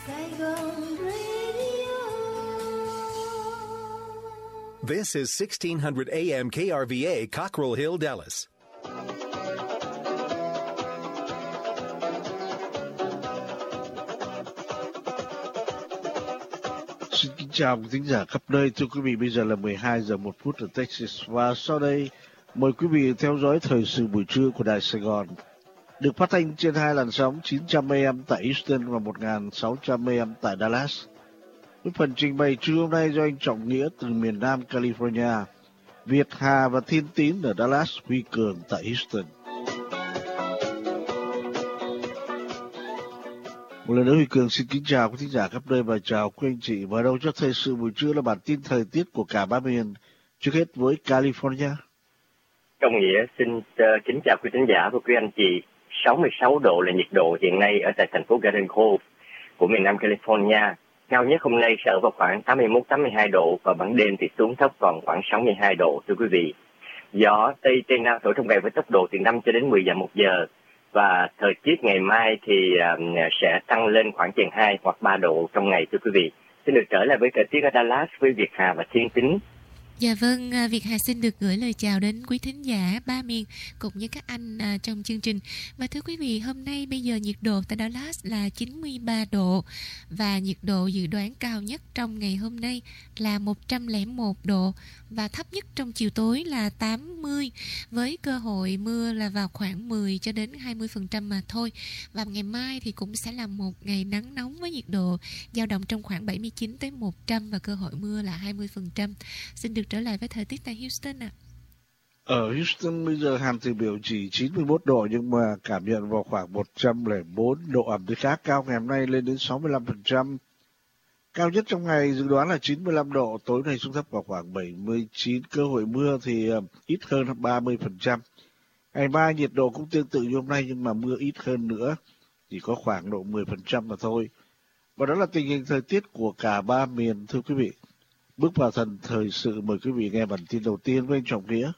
This is 1600 AM KRVA, Cockrell Hill, Dallas. Xin kính chào quý thính giả khắp nơi. Thưa quý vị, bây giờ là 12 giờ 1 phút ở Texas và sau đây mời quý vị theo dõi thời sự buổi trưa của Đài Sài Gòn. Được phát thanh trên hai làn sóng 900 AM tại Houston và 1600 AM tại Dallas. Với phần trình bày trưa hôm nay do anh Trọng Nghĩa từ miền Nam California, Việt Hà và Thiên Tín ở Dallas, Huy Cường tại Houston. Một lần nữa Huy Cường xin kính chào quý thính giả khắp nơi và chào quý anh chị. Mở đầu cho thời sự buổi trưa là bản tin thời tiết của cả ba miền. Trước hết với California. Trọng Nghĩa xin kính chào quý thính giả và quý anh chị. 66 độ là nhiệt độ hiện nay ở tại thành phố Garden Grove của miền Nam California. Cao nhất hôm nay sẽ ở vào khoảng 81-82 độ và ban đêm thì xuống thấp còn khoảng 62 độ thưa quý vị. Gió Tây Tây Nam thổi trong ngày với tốc độ từ 5 cho đến 10 dặm một giờ. Và thời tiết ngày mai thì sẽ tăng lên khoảng chừng 2 hoặc 3 độ trong ngày thưa quý vị. Xin được trở lại với thời tiết ở Dallas với Việt Hà và Thiên Tính. Dạ vâng, Việt Hà xin được gửi lời chào đến quý thính giả ba miền cũng như các anh trong chương trình. Và thưa quý vị, hôm nay bây giờ nhiệt độ tại Dallas là 93 độ và nhiệt độ dự đoán cao nhất trong ngày hôm nay là 101 độ và thấp nhất trong chiều tối là 80 với cơ hội mưa là vào khoảng 10 cho đến 20% mà thôi. Và ngày mai thì cũng sẽ là một ngày nắng nóng với nhiệt độ dao động trong khoảng 79 tới 100 và cơ hội mưa là 20%. Xin được trở lại với thời tiết tại Houston ạ. Ở Houston bây giờ Hàn Thị biểu chỉ 91 độ nhưng mà cảm nhận vào khoảng 104 độ, ẩm thì khá cao, ngày hôm nay lên đến 65%. Cao nhất trong ngày dự đoán là 95 độ, tối nay xuống thấp vào khoảng 79, cơ hội mưa thì ít hơn 30%. Ngày mai nhiệt độ cũng tương tự như hôm nay nhưng mà mưa ít hơn nữa, chỉ có khoảng độ 10% mà thôi. Và đó là tình hình thời tiết của cả ba miền thưa quý vị. Bước vào thần thời sự, mời quý vị nghe bản tin đầu tiên với anh Trọng Nghĩa.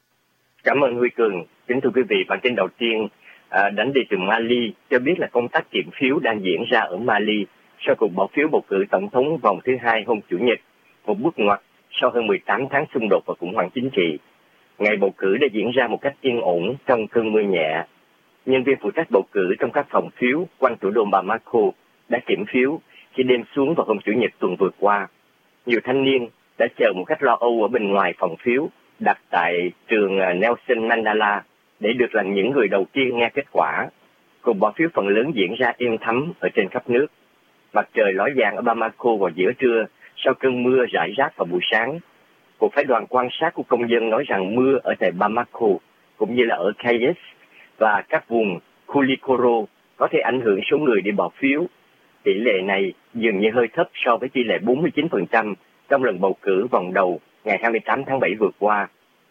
Cảm ơn Huy Cường. Kính thưa quý vị, bản tin đầu tiên đánh đi từ Mali cho biết là công tác kiểm phiếu đang diễn ra ở Mali sau cuộc bỏ phiếu bầu cử tổng thống vòng thứ hai hôm Chủ nhật, một bước ngoặt sau hơn 18 tháng xung đột và khủng hoảng chính trị. Ngày bầu cử đã diễn ra một cách yên ổn trong cơn mưa nhẹ. Nhân viên phụ trách bầu cử trong các phòng phiếu quanh thủ đô Bamako đã kiểm phiếu khi đêm xuống vào hôm Chủ nhật tuần vừa qua. Nhiều thanh niên đã chờ một cách lo âu ở bên ngoài phòng phiếu đặt tại trường Nelson Mandela để được là những người đầu tiên nghe kết quả. Cuộc bỏ phiếu phần lớn diễn ra êm thấm ở trên khắp nước. Mặt trời ló dạng ở Bamako vào giữa trưa sau cơn mưa rải rác vào buổi sáng. Cuộc phái đoàn quan sát của công dân nói rằng mưa ở tại Bamako cũng như là ở Kayes và các vùng Koulikoro có thể ảnh hưởng số người đi bỏ phiếu. Tỷ lệ này dường như hơi thấp so với tỷ lệ 49% trong lần bầu cử vòng đầu ngày 28 tháng 7 vừa qua.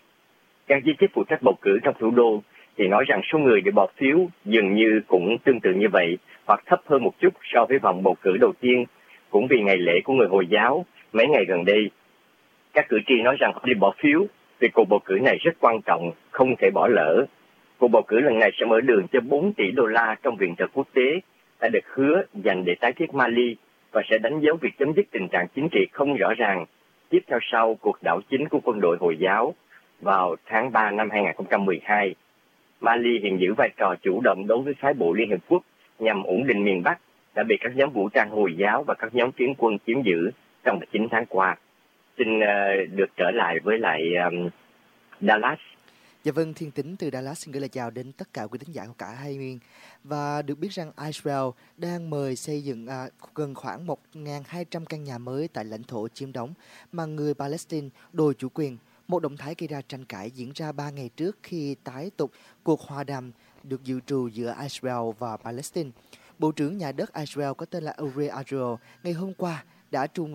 Các giới chức phụ trách bầu cử trong thủ đô thì nói rằng số người đi bỏ phiếu dường như cũng tương tự như vậy hoặc thấp hơn một chút so với vòng bầu cử đầu tiên, cũng vì ngày lễ của người Hồi giáo mấy ngày gần đây. Các cử tri nói rằng họ đi bỏ phiếu vì cuộc bầu cử này rất quan trọng, không thể bỏ lỡ. Cuộc bầu cử lần này sẽ mở đường cho 4 tỷ đô la trong viện trợ quốc tế đã được hứa dành để tái thiết Mali và sẽ đánh dấu việc chấm dứt tình trạng chính trị không rõ ràng tiếp theo sau cuộc đảo chính của quân đội Hồi giáo vào tháng 3 năm 2012. Mali hiện giữ vai trò chủ động đối với phái bộ Liên Hiệp Quốc nhằm ổn định miền Bắc đã bị các nhóm vũ trang Hồi giáo và các nhóm phiến quân chiếm giữ trong 9 tháng qua. Xin được trở lại với lại Dallas. Dạ vâng, Thiên Tính từ Dallas xin gửi lời chào đến tất cả quý thính giả của cả hai miền. Và được biết rằng Israel đang mời xây dựng gần khoảng 1.200 căn nhà mới tại lãnh thổ chiếm đóng mà người Palestine đòi chủ quyền. Một động thái gây ra tranh cãi diễn ra 3 ngày trước khi tái tục cuộc hòa đàm được dự trù giữa Israel và Palestine. Bộ trưởng Nhà đất Israel có tên là Uri Ariel ngày hôm qua đã trùng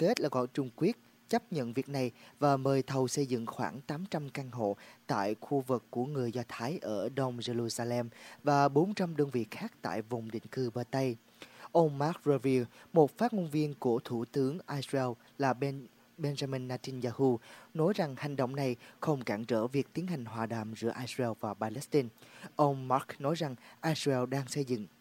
quyết chấp nhận việc này và mời thầu xây dựng khoảng 800 căn hộ tại khu vực của người Do Thái ở Đông Jerusalem và 400 đơn vị khác tại vùng định cư bờ Tây. Ông Mark Revere, một phát ngôn viên của Thủ tướng Israel là Benjamin Netanyahu, nói rằng hành động này không cản trở việc tiến hành hòa đàm giữa Israel và Palestine. Ông Mark nói rằng Israel đang xây dựng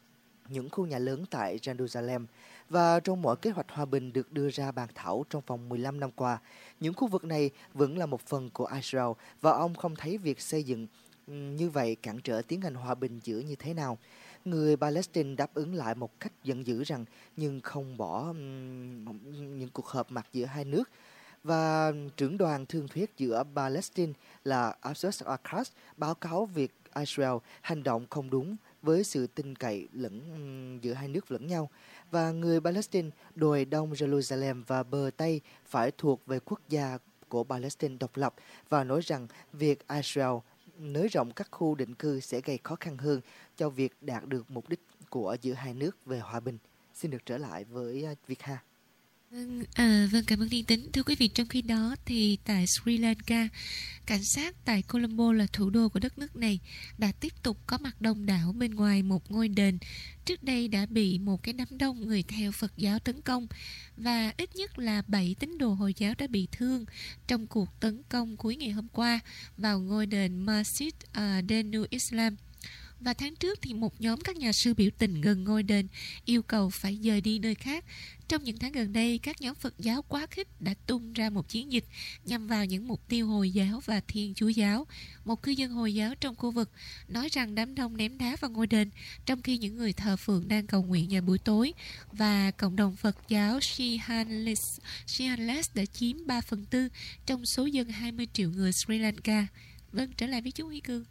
những khu nhà lớn tại Jerusalem. Và trong mỗi kế hoạch hòa bình được đưa ra bàn thảo trong vòng 15 năm qua, những khu vực này vẫn là một phần của Israel và ông không thấy việc xây dựng như vậy cản trở tiến hành hòa bình giữa như thế nào. Người Palestine đáp ứng lại một cách giận dữ rằng nhưng không bỏ những cuộc họp mặt giữa hai nước. Và trưởng đoàn thương thuyết giữa Palestine là Abbas Akas báo cáo việc Israel hành động không đúng với sự tin cậy giữa hai nước lẫn nhau. Và người Palestine đòi Đông Jerusalem và bờ Tây phải thuộc về quốc gia của Palestine độc lập và nói rằng việc Israel nới rộng các khu định cư sẽ gây khó khăn hơn cho việc đạt được mục đích của giữa hai nước về hòa bình. Xin được trở lại với Việt Hà. Vâng, cảm ơn Thiên Tính. Thưa quý vị, trong khi đó thì tại Sri Lanka, cảnh sát tại Colombo là thủ đô của đất nước này đã tiếp tục có mặt đông đảo bên ngoài một ngôi đền trước đây đã bị một cái đám đông người theo Phật giáo tấn công, và ít nhất là 7 tín đồ Hồi giáo đã bị thương trong cuộc tấn công cuối ngày hôm qua vào ngôi đền Masjid Denu Islam. Và tháng trước thì một nhóm các nhà sư biểu tình gần ngôi đền yêu cầu phải dời đi nơi khác. Trong những tháng gần đây, các nhóm Phật giáo quá khích đã tung ra một chiến dịch nhằm vào những mục tiêu Hồi giáo và Thiên Chúa giáo. Một cư dân Hồi giáo trong khu vực nói rằng đám đông ném đá vào ngôi đền trong khi những người thờ phượng đang cầu nguyện vào buổi tối. Và cộng đồng Phật giáo Shihanles đã chiếm 3/4 trong số dân 20 triệu người Sri Lanka. Vâng, trở lại với chú Huy Cương.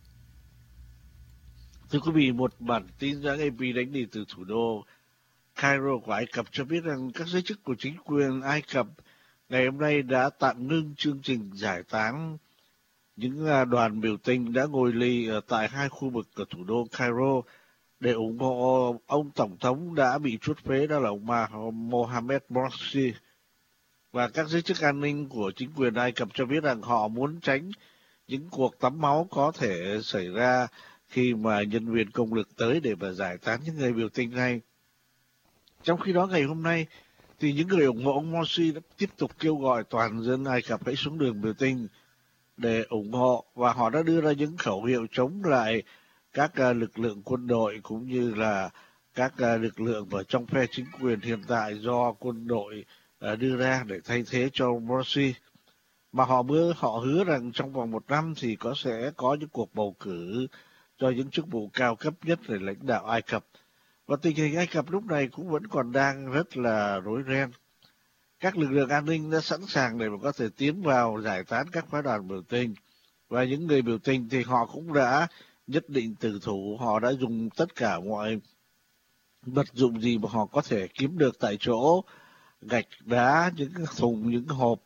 Thưa quý vị, một bản tin do AP đánh đi từ thủ đô Cairo của Ai Cập cho biết rằng các giới chức của chính quyền Ai Cập ngày hôm nay đã tạm ngưng chương trình giải tán những đoàn biểu tình đã ngồi lì tại hai khu vực ở thủ đô Cairo để ủng hộ ông Tổng thống đã bị truất phế, đó là ông Mohamed Morsi. Và các giới chức an ninh của chính quyền Ai Cập cho biết rằng họ muốn tránh những cuộc tắm máu có thể xảy ra khi mà nhân viên công lực tới để mà giải tán những người biểu tình này. Trong khi đó ngày hôm nay thì những người ủng hộ ông Morsi đã tiếp tục kêu gọi toàn dân Ai Cập hãy xuống đường biểu tình để ủng hộ, và họ đã đưa ra những khẩu hiệu chống lại các lực lượng quân đội cũng như là các lực lượng ở trong phe chính quyền hiện tại do quân đội đưa ra để thay thế cho Morsi. Mà họ hứa rằng trong vòng 1 năm thì sẽ có những cuộc bầu cử cho những chức vụ cao cấp nhất để lãnh đạo Ai Cập. Và tình hình Ai Cập lúc này cũng vẫn còn đang rất là rối ren. Các lực lượng an ninh đã sẵn sàng để mà có thể tiến vào giải tán các phái đoàn biểu tình. Và những người biểu tình thì họ cũng đã nhất định tử thủ, họ đã dùng tất cả mọi vật dụng gì mà họ có thể kiếm được tại chỗ, gạch đá, những thùng, những hộp,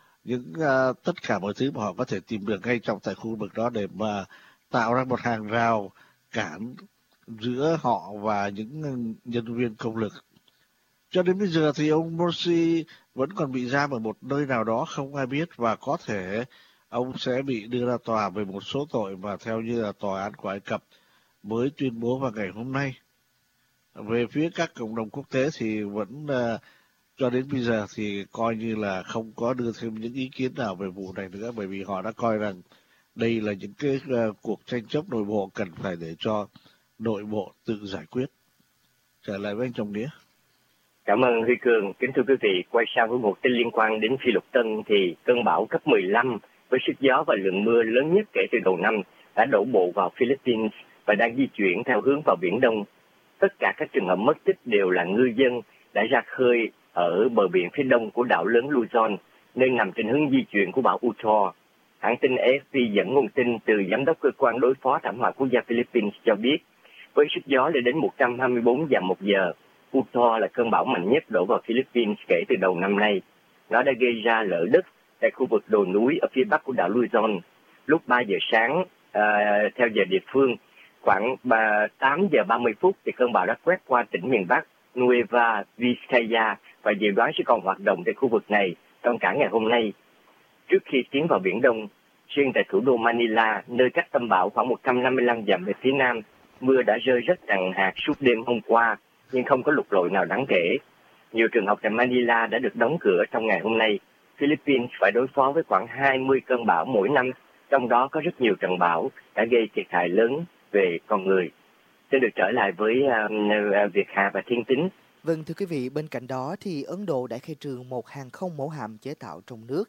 tất cả mọi thứ mà họ có thể tìm được ngay trong tại khu vực đó để mà tạo ra một hàng rào cản giữa họ và những nhân viên công lực. Cho đến bây giờ thì ông Morsi vẫn còn bị giam ở một nơi nào đó không ai biết, và có thể ông sẽ bị đưa ra tòa về một số tội mà theo như là tòa án của Ai Cập mới tuyên bố vào ngày hôm nay. Về phía các cộng đồng quốc tế thì vẫn cho đến bây giờ thì coi như là không có đưa thêm những ý kiến nào về vụ này nữa, bởi vì họ đã coi rằng đây là những cái cuộc tranh chấp nội bộ cần phải để cho nội bộ tự giải quyết. Trở lại với anh Trọng Nghĩa. Cảm ơn Huy Cường. Kính thưa quý vị, quay sang với một tin liên quan đến Phi Luật Tân thì cơn bão cấp 15 với sức gió và lượng mưa lớn nhất kể từ đầu năm đã đổ bộ vào Philippines và đang di chuyển theo hướng vào Biển Đông. Tất cả các trường hợp mất tích đều là ngư dân đã ra khơi ở bờ biển phía đông của đảo lớn Luzon, nơi nằm trên hướng di chuyển của bão Uthor. Hãng tin AFP dẫn nguồn tin từ Giám đốc Cơ quan Đối phó Thảm họa Quốc gia Philippines cho biết, với sức gió lên đến 124 dặm một giờ, Uthor là cơn bão mạnh nhất đổ vào Philippines kể từ đầu năm nay. Nó đã gây ra lở đất tại khu vực đồi núi ở phía bắc của đảo Luzon. Lúc 3 giờ sáng, theo giờ địa phương, khoảng 8 giờ 30 phút thì cơn bão đã quét qua tỉnh miền Bắc Nueva Vizcaya và dự đoán sẽ còn hoạt động tại khu vực này trong cả ngày hôm nay. Trước khi tiến vào Biển Đông, riêng tại thủ đô Manila, nơi cách tâm bão khoảng 155 dặm về phía nam, mưa đã rơi rất nặng hạt suốt đêm hôm qua, nhưng không có lụt lội nào đáng kể. Nhiều trường học tại Manila đã được đóng cửa trong ngày hôm nay. Philippines phải đối phó với khoảng 20 cơn bão mỗi năm, trong đó có rất nhiều trận bão đã gây thiệt hại lớn về con người. Xin được trở lại với Việt Hà và Thiên Tính. Vâng, thưa quý vị, bên cạnh đó thì Ấn Độ đã khai trương một hàng không mẫu hạm chế tạo trong nước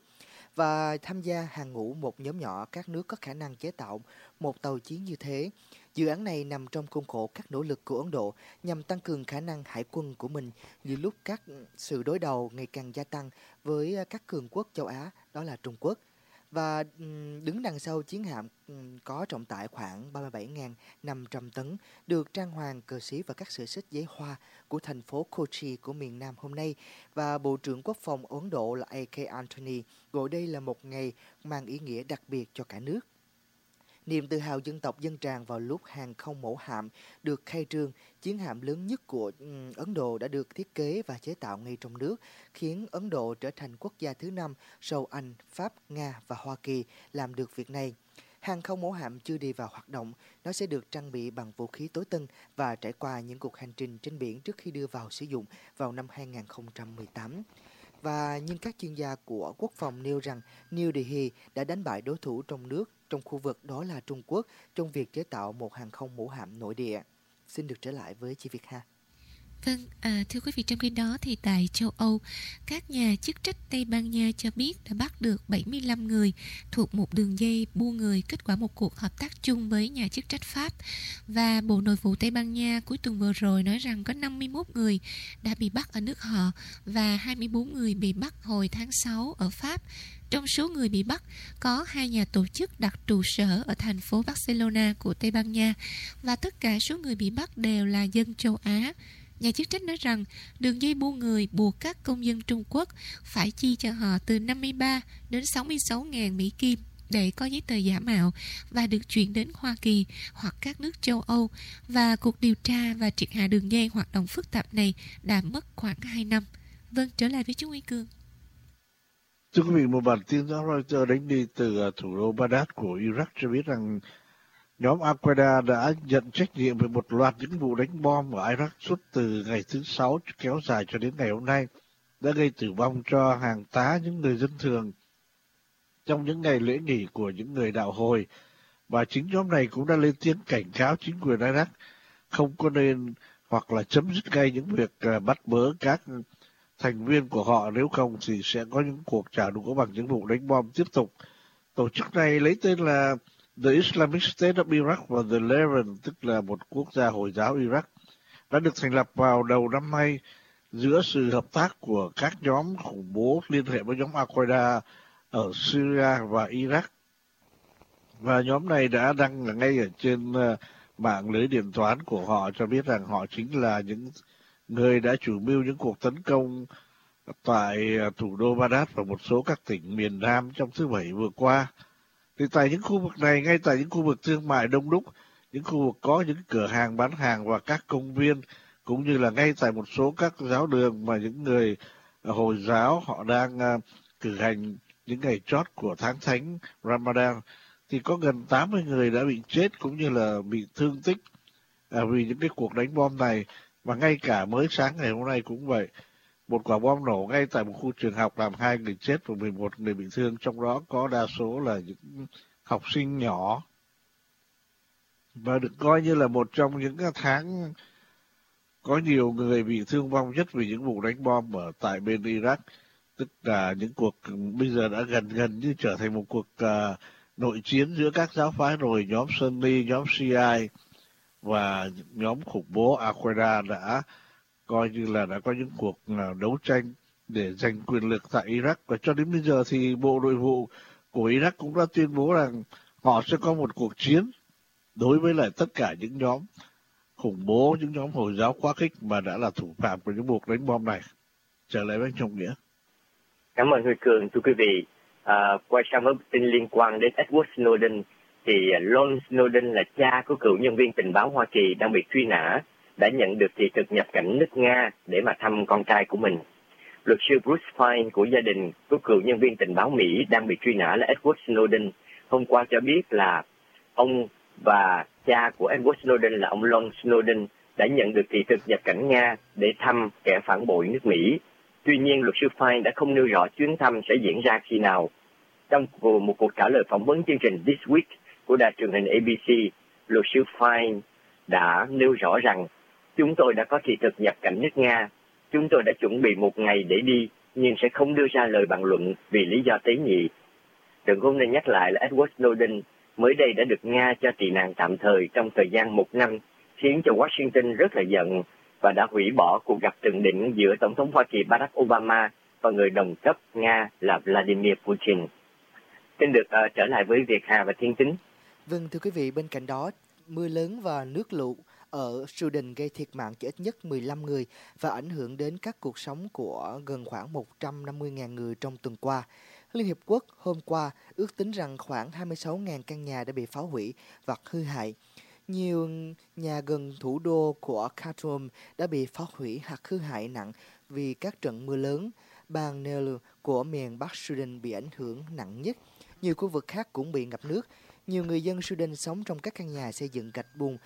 và tham gia hàng ngũ một nhóm nhỏ các nước có khả năng chế tạo một tàu chiến như thế. Dự án này nằm trong khuôn khổ các nỗ lực của Ấn Độ nhằm tăng cường khả năng hải quân của mình như lúc các sự đối đầu ngày càng gia tăng với các cường quốc châu Á, đó là Trung Quốc. Và đứng đằng sau chiến hạm có trọng tải khoảng 37.500 tấn, được trang hoàng cờ xí và các sợi xích giấy hoa của thành phố Kochi của miền Nam hôm nay. Và Bộ trưởng Quốc phòng Ấn Độ là A.K. Antony gọi đây là một ngày mang ý nghĩa đặc biệt cho cả nước. Niềm tự hào dân tộc dâng tràn vào lúc hàng không mẫu hạm được khai trương. Chiến hạm lớn nhất của Ấn Độ đã được thiết kế và chế tạo ngay trong nước, khiến Ấn Độ trở thành quốc gia thứ 5 sau Anh, Pháp, Nga và Hoa Kỳ làm được việc này. Hàng không mẫu hạm chưa đi vào hoạt động, nó sẽ được trang bị bằng vũ khí tối tân và trải qua những cuộc hành trình trên biển trước khi đưa vào sử dụng vào năm 2018. Và nhưng các chuyên gia của quốc phòng nêu rằng New Delhi đã đánh bại đối thủ trong nước trong khu vực đó là Trung Quốc trong việc chế tạo một hàng không mẫu hạm nội địa. Xin được trở lại với chị Việt Hà. Vâng, thưa quý vị, trong khi đó thì tại châu Âu, các nhà chức trách Tây Ban Nha cho biết đã bắt được 75 người thuộc một đường dây buôn người kết quả một cuộc hợp tác chung với nhà chức trách Pháp. Và Bộ Nội vụ Tây Ban Nha cuối tuần vừa rồi nói rằng có 51 người đã bị bắt ở nước họ và 24 người bị bắt hồi tháng 6 ở Pháp. Trong số người bị bắt có 2 nhà tổ chức đặt trụ sở ở thành phố Barcelona của Tây Ban Nha và tất cả số người bị bắt đều là dân châu Á. Nhà chức trách nói rằng đường dây buôn người buộc các công dân Trung Quốc phải chi cho họ từ 53 đến 66.000 Mỹ Kim để có giấy tờ giả mạo và được chuyển đến Hoa Kỳ hoặc các nước châu Âu. Và cuộc điều tra và triệt hạ đường dây hoạt động phức tạp này đã mất khoảng 2 năm. Vâng, trở lại với chú Huy Cương. Thưa quý vị, một bản tin do Reuters đánh đi từ thủ đô Baghdad của Iraq cho biết rằng nhóm Al-Qaeda đã nhận trách nhiệm về một loạt những vụ đánh bom ở Iraq suốt từ ngày thứ Sáu kéo dài cho đến ngày hôm nay, đã gây tử vong cho hàng tá những người dân thường trong những ngày lễ nghỉ của những người đạo hồi. Và chính nhóm này cũng đã lên tiếng cảnh cáo chính quyền Iraq không có nên hoặc là chấm dứt ngay những việc bắt bớ các thành viên của họ, nếu không thì sẽ có những cuộc trả đũa bằng những vụ đánh bom tiếp tục. Tổ chức này lấy tên là The Islamic State of Iraq và The Levant, tức là một quốc gia Hồi giáo Iraq, đã được thành lập vào đầu năm nay giữa sự hợp tác của các nhóm khủng bố liên hệ với nhóm Al-Qaeda ở Syria và Iraq. Và nhóm này đã đăng ngay ở trên mạng lưới điện toán của họ cho biết rằng họ chính là những người đã chủ mưu những cuộc tấn công tại thủ đô Baghdad và một số các tỉnh miền Nam trong thứ Bảy vừa qua. Thì tại những khu vực này, ngay tại những khu vực thương mại đông đúc, những khu vực có những cửa hàng bán hàng và các công viên, cũng như là ngay tại một số các giáo đường mà những người Hồi giáo họ đang cử hành những ngày chót của tháng thánh Ramadan, thì có gần 80 người đã bị chết cũng như là bị thương tích vì những cái cuộc đánh bom này. Và ngay cả mới sáng ngày hôm nay cũng vậy, một quả bom nổ ngay tại một khu trường học làm 2 người chết và 11 người bị thương, trong đó có đa số là những học sinh nhỏ. Và được coi như là một trong những tháng có nhiều người bị thương vong nhất vì những vụ đánh bom ở tại bên Iraq. Tức là những cuộc bây giờ đã gần như trở thành một cuộc nội chiến giữa các giáo phái rồi, nhóm Sunni, nhóm Shia và nhóm khủng bố Al-Qaeda đã coi như là đã có những cuộc đấu tranh để giành quyền lực tại Iraq. Và cho đến bây giờ thì Bộ Nội vụ của Iraq cũng đã tuyên bố rằng họ sẽ có một cuộc chiến đối với lại tất cả những nhóm khủng bố, những nhóm Hồi giáo quá khích mà đã là thủ phạm của những cuộc đánh bom này. Trở lại với anh Trọng Nghĩa. Cảm ơn Huy Cường. Thưa quý vị, quay sang với tin liên quan đến Edward Snowden, thì Lon Snowden là cha của cựu nhân viên tình báo Hoa Kỳ đang bị truy nã, đã nhận được thị thực nhập cảnh nước Nga để mà thăm con trai của mình. Luật sư Bruce Fein của gia đình của cựu nhân viên tình báo Mỹ đang bị truy nã là Edward Snowden hôm qua cho biết là ông và cha của Edward Snowden là ông Lon Snowden đã nhận được thị thực nhập cảnh Nga để thăm kẻ phản bội nước Mỹ. Tuy nhiên, luật sư Fein đã không nêu rõ chuyến thăm sẽ diễn ra khi nào. Trong một cuộc trả lời phỏng vấn chương trình This Week của đài truyền hình ABC, luật sư Fein đã nêu rõ rằng chúng tôi đã có thị thực nhập cảnh nước Nga. Chúng tôi đã chuẩn bị một ngày để đi, nhưng sẽ không đưa ra lời bàn luận vì lý do tế nhị. Đừng cũng nên nhắc lại là Edward Snowden mới đây đã được Nga cho tị nạn tạm thời trong thời gian 1 năm, khiến cho Washington rất là giận và đã hủy bỏ cuộc gặp thượng đỉnh giữa Tổng thống Hoa Kỳ Barack Obama và người đồng cấp Nga là Vladimir Putin. Xin được trở lại với Việt Hà và Thiên Tính. Vâng, thưa quý vị, bên cạnh đó, mưa lớn và nước lũ ở Sudan gây thiệt mạng cho ít nhất 15 người và ảnh hưởng đến các cuộc sống của gần khoảng 150.000 người trong tuần qua. Liên Hiệp Quốc hôm qua ước tính rằng khoảng 26.000 căn nhà đã bị phá hủy và hư hại. Nhiều nhà gần thủ đô của Khartoum đã bị phá hủy hoặc hư hại nặng vì các trận mưa lớn. Bang Nile của miền Bắc Sudan bị ảnh hưởng nặng nhất. Nhiều khu vực khác cũng bị ngập nước. Nhiều người dân Sudan sống trong các căn nhà xây dựng gạch bùn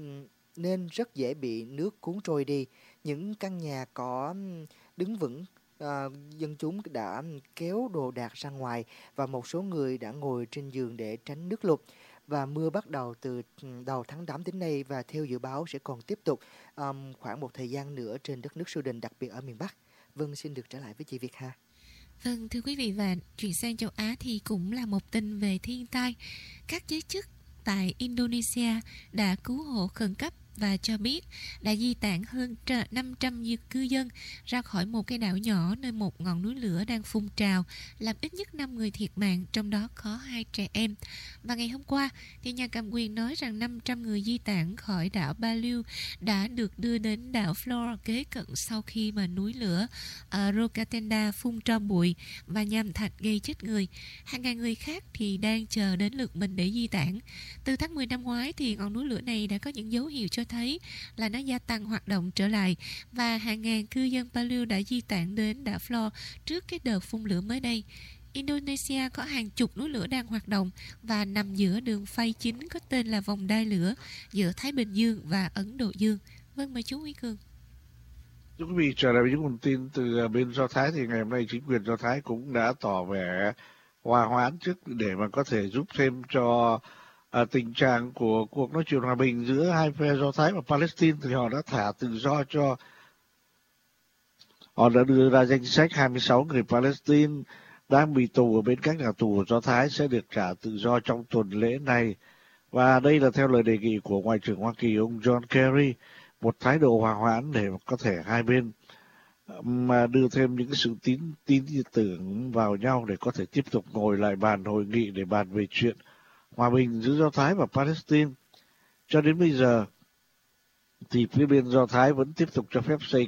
nên rất dễ bị nước cuốn trôi đi. Những căn nhà có đứng vững, dân chúng đã kéo đồ đạc ra ngoài và một số người đã ngồi trên giường để tránh nước lụt. Và mưa bắt đầu từ đầu tháng 8 đến nay và theo dự báo sẽ còn tiếp tục khoảng một thời gian nữa trên đất nước Sudan, đặc biệt ở miền Bắc. Vâng, xin được trở lại với chị Việt Hà. Vâng, thưa quý vị, và chuyển sang châu Á thì cũng là một tin về thiên tai. Các giới chức tại Indonesia đã cứu hộ khẩn cấp và cho biết đã di tản hơn 500 cư dân ra khỏi một cái đảo nhỏ nơi một ngọn núi lửa đang phun trào, làm ít nhất 5 người thiệt mạng, trong đó có 2 trẻ em. Và ngày hôm qua, thì nhà cầm quyền nói rằng 500 người di tản khỏi đảo Palu đã được đưa đến đảo Flores kế cận sau khi mà núi lửa Rokatenda phun tro bụi và nham thạch gây chết người. Hàng ngàn người khác thì đang chờ đến lượt mình để di tản. Từ tháng 10 năm ngoái thì ngọn núi lửa này đã có những dấu hiệu cho thấy là nó gia tăng hoạt động trở lại và hàng ngàn cư dân Palu đã di tản đến đảo Flores trước cái đợt phun lửa mới đây. Indonesia có hàng chục núi lửa đang hoạt động và nằm giữa đường phay chính có tên là vòng đai lửa giữa Thái Bình Dương và Ấn Độ Dương. Vâng, mời chú Huy Cường. Thưa quý vị, trở lại với những nguồn tin từ bên Do Thái thì ngày hôm nay chính quyền Do Thái cũng đã tỏ vẻ hòa hoãn trước để mà có thể giúp thêm cho tình trạng của cuộc nói chuyện hòa bình giữa hai phe Do Thái và Palestine. Thì họ đã thả tự do cho, họ đã đưa ra danh sách 26 người Palestine đang bị tù ở bên các nhà tù của Do Thái sẽ được trả tự do trong tuần lễ này. Và đây là theo lời đề nghị của Ngoại trưởng Hoa Kỳ ông John Kerry, một thái độ hòa hoãn để có thể hai bên mà đưa thêm những sự tin tưởng vào nhau để có thể tiếp tục ngồi lại bàn hội nghị để bàn về chuyện hòa bình giữa Do Thái và Palestine. Cho đến bây giờ thì phía bên Do Thái vẫn tiếp tục cho phép xây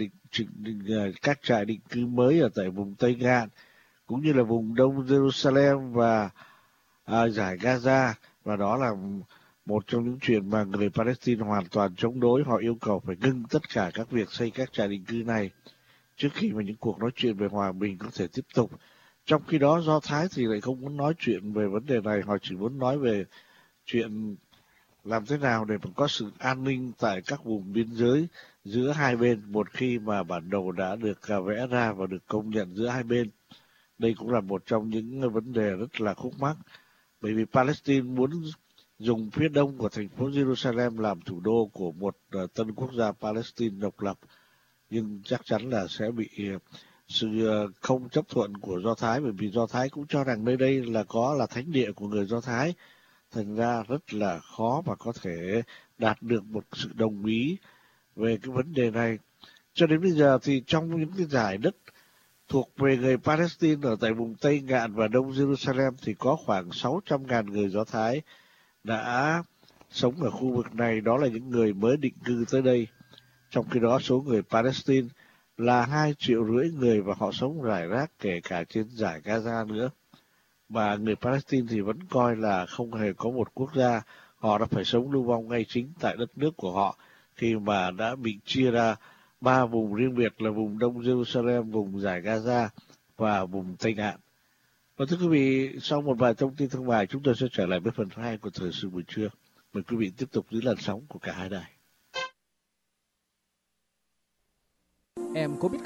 các trại định cư mới ở tại vùng Tây Ngạn cũng như là vùng Đông Jerusalem và giải Gaza, và đó là một trong những chuyện mà người Palestine hoàn toàn chống đối. Họ yêu cầu phải ngưng tất cả các việc xây các trại định cư này trước khi mà những cuộc nói chuyện về hòa bình có thể tiếp tục. Trong khi đó Do Thái thì lại không muốn nói chuyện về vấn đề này, họ chỉ muốn nói về chuyện làm thế nào để mà có sự an ninh tại các vùng biên giới giữa hai bên một khi mà bản đồ đã được vẽ ra và được công nhận giữa hai bên. Đây cũng là một trong những vấn đề rất là khúc mắc, bởi vì Palestine muốn dùng phía đông của thành phố Jerusalem làm thủ đô của một tân quốc gia Palestine độc lập, nhưng chắc chắn là sẽ bị sự không chấp thuận của Do Thái, bởi vì Do Thái cũng cho rằng nơi đây là thánh địa của người Do Thái, thành ra rất là khó mà có thể đạt được một sự đồng ý về cái vấn đề này. Cho đến bây giờ thì trong những cái giải đất thuộc về người Palestine ở tại vùng Tây Ngạn và Đông Jerusalem thì có khoảng 600.000 người Do Thái đã sống ở khu vực này, đó là những người mới định cư tới đây. Trong khi đó số người Palestine là 2,5 triệu người và họ sống rải rác kể cả trên giải Gaza nữa. Mà người Palestine thì vẫn coi là không hề có một quốc gia, họ đã phải sống lưu vong ngay chính tại đất nước của họ khi mà đã bị chia ra 3 vùng riêng biệt là vùng Đông Jerusalem, vùng giải Gaza và vùng Tây Ngạn. Và thưa quý vị, sau một vài thông tin thương mại, chúng tôi sẽ trở lại với phần 2 của thời sự buổi trưa. Mời quý vị tiếp tục giữ làn sóng của cả hai đài. Em có biết không,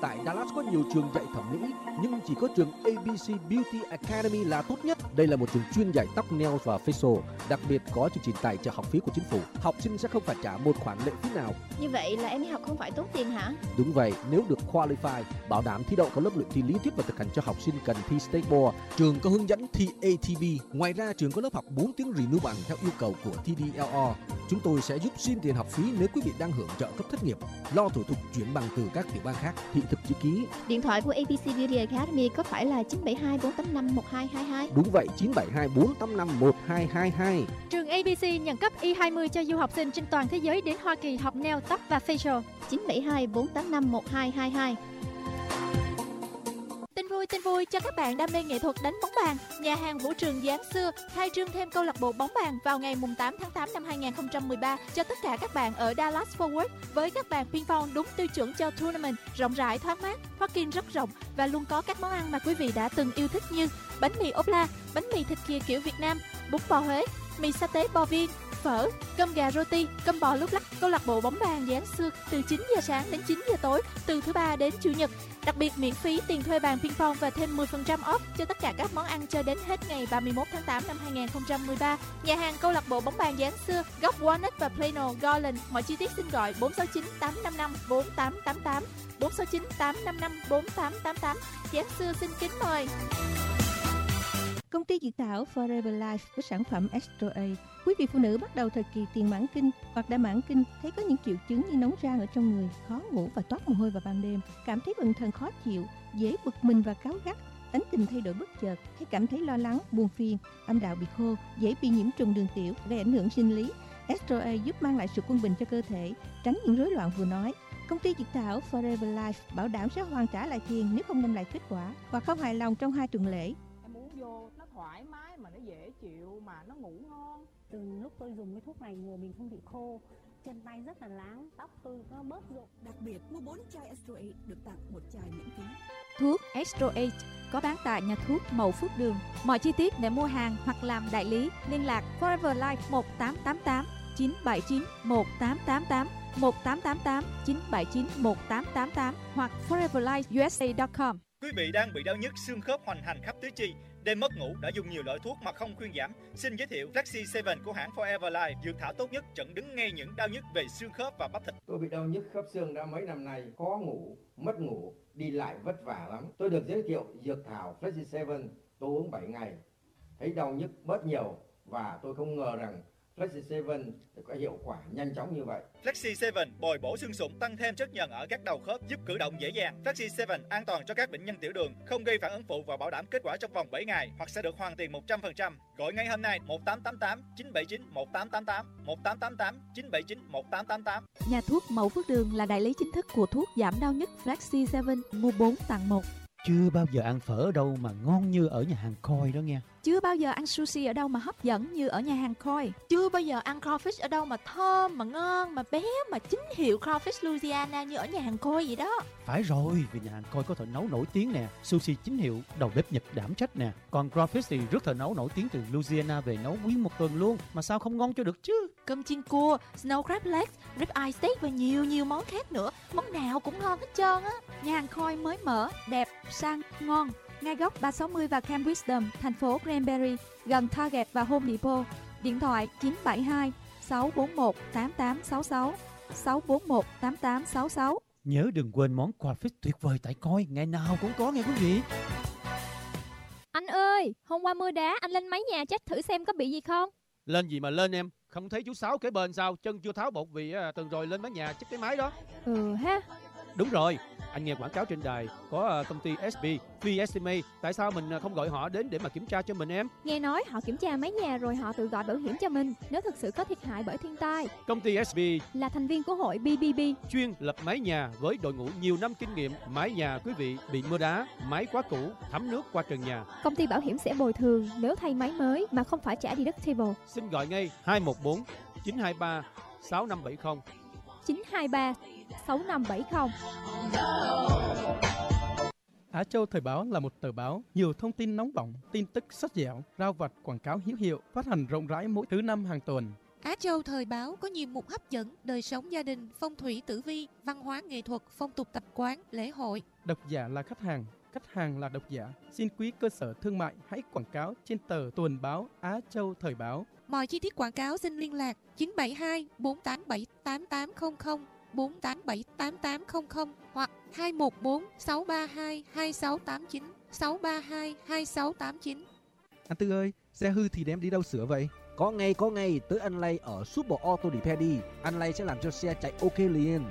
Tại Dallas có nhiều trường dạy thẩm mỹ, nhưng chỉ có trường ABC Beauty Academy là tốt nhất. Đây là một trường chuyên dạy tóc, nails và facial. Đặc biệt có chương trình tài trợ học phí của chính phủ. Học sinh sẽ không phải trả một khoản lệ phí nào. Như vậy là em đi học không phải tốn tiền hả? Đúng vậy, nếu được qualify, bảo đảm thi đậu có lớp luyện thi lý thuyết và thực hành cho học sinh cần thi State Board. Trường có hướng dẫn thi ATB. Ngoài ra, trường có lớp học 4 tiếng renew bằng theo yêu cầu của TDLR. Chúng tôi sẽ giúp xin tiền học phí nếu quý vị đang hưởng trợ cấp thất nghiệp. Lo thủ tục chuyển bằng từ các tiểu bang khác, thị thực chữ ký. Điện thoại của ABC Beauty Academy có phải là 972 485 1222? Đúng vậy, 972 485 1222. Trường ABC nhận cấp Y20 cho du học sinh trên toàn thế giới đến Hoa Kỳ học nail, tóc và facial. 972 485 1222. Tin vui cho các bạn đam mê nghệ thuật đánh bóng bàn. Nhà hàng Vũ Trường Giáng Xưa khai trương thêm câu lạc bộ bóng bàn vào ngày 8 tháng 8 năm 2013 cho tất cả các bạn ở Dallas Fort Worth với các bàn ping pong đúng tiêu chuẩn cho tournament, rộng rãi, thoáng mát, parking rất rộng và luôn có các món ăn mà quý vị đã từng yêu thích như bánh mì ốp la, bánh mì thịt kia kiểu Việt Nam, bún bò Huế, mì sa tế bò viên, phở, cơm gà roti, cơm bò lúc lắc. Câu lạc bộ bóng bàn Giáng Xưa từ 9 giờ sáng đến 9 giờ tối, từ thứ ba đến chủ nhật. Đặc biệt miễn phí tiền thuê bàn ping pong và thêm 10% off cho tất cả các món ăn cho đến hết ngày 31 tháng 8 năm 2013. Nhà hàng câu lạc bộ bóng bàn Giáng Xưa, góc Walnut và Plano, Garland. Mọi chi tiết xin gọi 469 855 4888, 469 855 4888. Giáng Xưa xin kính mời. Công ty dược thảo Forever Life với sản phẩm Astro A. Quý vị phụ nữ bắt đầu thời kỳ tiền mãn kinh hoặc đã mãn kinh thấy có những triệu chứng như nóng ran ở trong người, khó ngủ và toát mồ hôi vào ban đêm, cảm thấy bần thần khó chịu, dễ bực mình và cáu gắt, tính tình thay đổi bất chợt, hay cảm thấy lo lắng, buồn phiền, âm đạo bị khô, dễ bị nhiễm trùng đường tiểu, gây ảnh hưởng sinh lý. Astro A giúp mang lại sự quân bình cho cơ thể, tránh những rối loạn vừa nói. Công ty dược thảo Forever Life bảo đảm sẽ hoàn trả lại tiền nếu không đem lại kết quả hoặc không hài lòng trong 2 tuần lễ. Em uống vô nó thoải mái mà nó dễ chịu mà nó ngủ ngon. Từ lúc tôi dùng cái thuốc này người mình không bị khô, chân tay rất là láng, tóc tôi nó bớt rụng. Đặc biệt mua 4 chai Astro 8 được tặng 1 chai miễn phí. Thuốc Astro 8 có bán tại nhà thuốc Mậu Phước Đường. Mọi chi tiết để mua hàng hoặc làm đại lý liên lạc Forever Life 1888 979 1888 1888 979 1888 hoặc foreverlifeusa.com. Quý vị đang bị đau nhức xương khớp hoành hành khắp tứ chi, đêm mất ngủ, đã dùng nhiều loại thuốc mà không khuyên giảm. Xin giới thiệu Flexi 7 của hãng Forever Life, dược thảo tốt nhất chặn đứng ngay những đau nhức về xương khớp và bắp thịt. Tôi bị đau nhức khớp xương đã mấy năm nay, khó ngủ, mất ngủ, đi lại vất vả lắm. Tôi được giới thiệu dược thảo Flexi 7, tôi uống 7 ngày, thấy đau nhức bớt nhiều và tôi không ngờ rằng Flexi 7 có hiệu quả nhanh chóng như vậy. Flexi 7 bồi bổ xương sụn, tăng thêm chất nhờn ở các đầu khớp, giúp cử động dễ dàng. Flexi 7 an toàn cho các bệnh nhân tiểu đường, không gây phản ứng phụ và bảo đảm kết quả trong vòng 7 ngày hoặc sẽ được hoàn tiền 100%. Gọi ngay hôm nay 1888 979 1888 1888 979 1888. Nhà thuốc Mậu Phước Đường là đại lý chính thức của thuốc giảm đau nhức Flexi 7, mua 4 tặng 1. Chưa bao giờ ăn phở ở đâu mà ngon như ở nhà hàng Koi đó nghe. Chưa bao giờ ăn sushi ở đâu mà hấp dẫn như ở nhà hàng Koi. Chưa bao giờ ăn crawfish ở đâu mà thơm, mà ngon, mà béo, mà chính hiệu crawfish Louisiana như ở nhà hàng Koi vậy đó. Phải rồi, vì nhà hàng Koi có thợ nấu nổi tiếng nè, sushi chính hiệu, đầu bếp Nhật đảm trách nè. Còn crawfish thì rất thợ nấu nổi tiếng từ Louisiana về nấu nguyên một tuần luôn, mà sao không ngon cho được chứ. Cơm chiên cua, snow crab legs, rib eye steak và nhiều món khác nữa, món nào cũng ngon hết trơn á. Nhà hàng Koi mới mở, đẹp, sang, ngon. Ngay góc 360 và Camp Wisdom, thành phố Granbury, gần Target và Home Depot. Điện thoại 972 641 8866 641 8866. Nhớ đừng quên món crawfish tuyệt vời tại Koi, ngày nào cũng có nghe quý vị. Anh ơi, hôm qua mưa đá, anh lên mái nhà check thử xem có bị gì không? Lên gì mà lên em, không thấy chú Sáu kế bên sao, chân chưa tháo bột vì tuần rồi lên mái nhà check cái máy đó. Ha. Đúng rồi, anh nghe quảng cáo trên đài có công ty SB, Free Estimate, tại sao mình không gọi họ đến để mà kiểm tra cho mình em? Nghe nói họ kiểm tra mái nhà rồi họ tự gọi bảo hiểm cho mình nếu thực sự có thiệt hại bởi thiên tai. Công ty SB là thành viên của hội BBB, chuyên lập mái nhà với đội ngũ nhiều năm kinh nghiệm. Mái nhà quý vị bị mưa đá, máy quá cũ, thấm nước qua trần nhà. Công ty bảo hiểm sẽ bồi thường nếu thay máy mới mà không phải trả deductible. Xin gọi ngay 214 923 6570 923 6570. Á Châu Thời báo là một tờ báo nhiều thông tin nóng bỏng, tin tức sắc dẻo, rao vặt, quảng cáo hữu hiệu, phát hành rộng rãi mỗi thứ năm hàng tuần. Á Châu Thời báo có nhiều mục hấp dẫn đời sống gia đình, phong thủy tử vi, văn hóa nghệ thuật, phong tục tập quán, lễ hội. Độc giả là khách hàng là độc giả. Xin quý cơ sở thương mại hãy quảng cáo trên tờ tuần báo Á Châu Thời báo. Mọi chi tiết quảng cáo xin liên lạc 972 487 8800, 487 8800 hoặc 214 632 2689, 632 2689. Anh Tư ơi, xe hư thì đem đi đâu sửa vậy? Có ngay, tới anh Lay ở Super Auto Repair đi. Anh Lay sẽ làm cho xe chạy ok liền.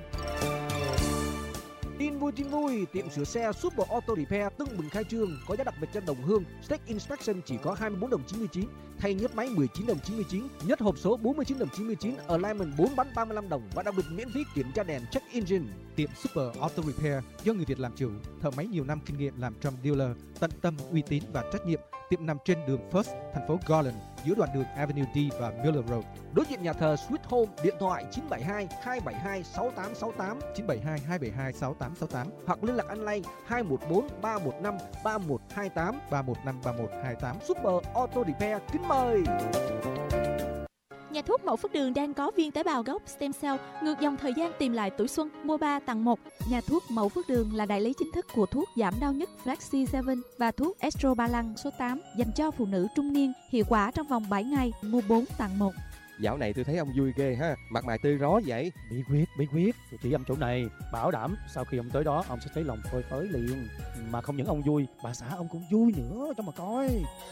Tin vui, tiệm sửa xe Super Auto Repair tưng bừng khai trương, có giá đặc biệt cho đồng hương. Stick Inspection chỉ có 24 đồng 99, thay nhớt máy 19 đồng 99, nhất hộp số 49 đồng 99, Alignment 4 bánh 35 đồng và đặc biệt miễn phí kiểm tra đèn check engine. Tiệm Super Auto Repair do người Việt làm chủ, thợ máy nhiều năm kinh nghiệm làm trong dealer, tận tâm, uy tín và trách nhiệm. Tiệm nằm trên đường First, thành phố Garland, giữa đoạn đường Avenue D và Miller Road. Đối diện nhà thờ Sweet Home, điện thoại 972 272 6868, 972 272 6868 hoặc liên lạc anh Lay 214 315 3128, 315 3128. Super Auto Repair kính mời. Nhà thuốc Mậu Phước Đường đang có viên tế bào gốc stem cell ngược dòng thời gian tìm lại tuổi xuân, mua 3 tặng 1. Nhà thuốc Mậu Phước Đường là đại lý chính thức của thuốc giảm đau nhức Flexi 7 và thuốc Estrobalan số 8 dành cho phụ nữ trung niên, hiệu quả trong vòng 7 ngày, mua 4 tặng 1. Dạo này tôi thấy ông vui ghê ha, mặt mày tươi rói vậy. Bí quyết, tôi chỉ ông chỗ này, bảo đảm sau khi ông tới đó ông sẽ thấy lòng phơi phới liền. Mà không những ông vui, bà xã ông cũng vui nữa, cho mà coi.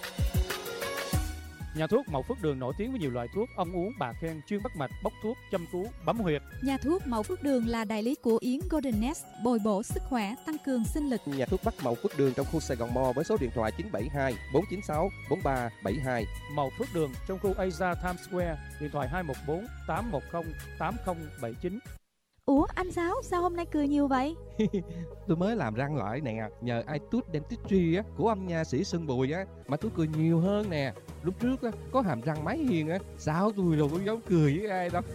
Nhà thuốc Mậu Phước Đường nổi tiếng với nhiều loại thuốc ông uống bà khen, chuyên bắt mạch, bốc thuốc, châm cứu, bấm huyệt. Nhà thuốc Mậu Phước Đường là đại lý của Yến Golden Nest, bồi bổ sức khỏe, tăng cường sinh lực. Nhà thuốc Bắc Mậu Phước Đường trong khu Sài Gòn Mall với số điện thoại 972 496 4372. Mậu Phước Đường trong khu Asia Times Square, điện thoại 214 810 8079. Ủa anh Sáu, sao hôm nay cười nhiều vậy? Tôi mới làm răng lại nè, nhờ iTooth Dentistry á, của ông nha sĩ Sơn Bùi á, mà tôi cười nhiều hơn nè. Lúc trước á, có hàm răng máy hiền á, sao tôi đâu có dám cười với ai đâu.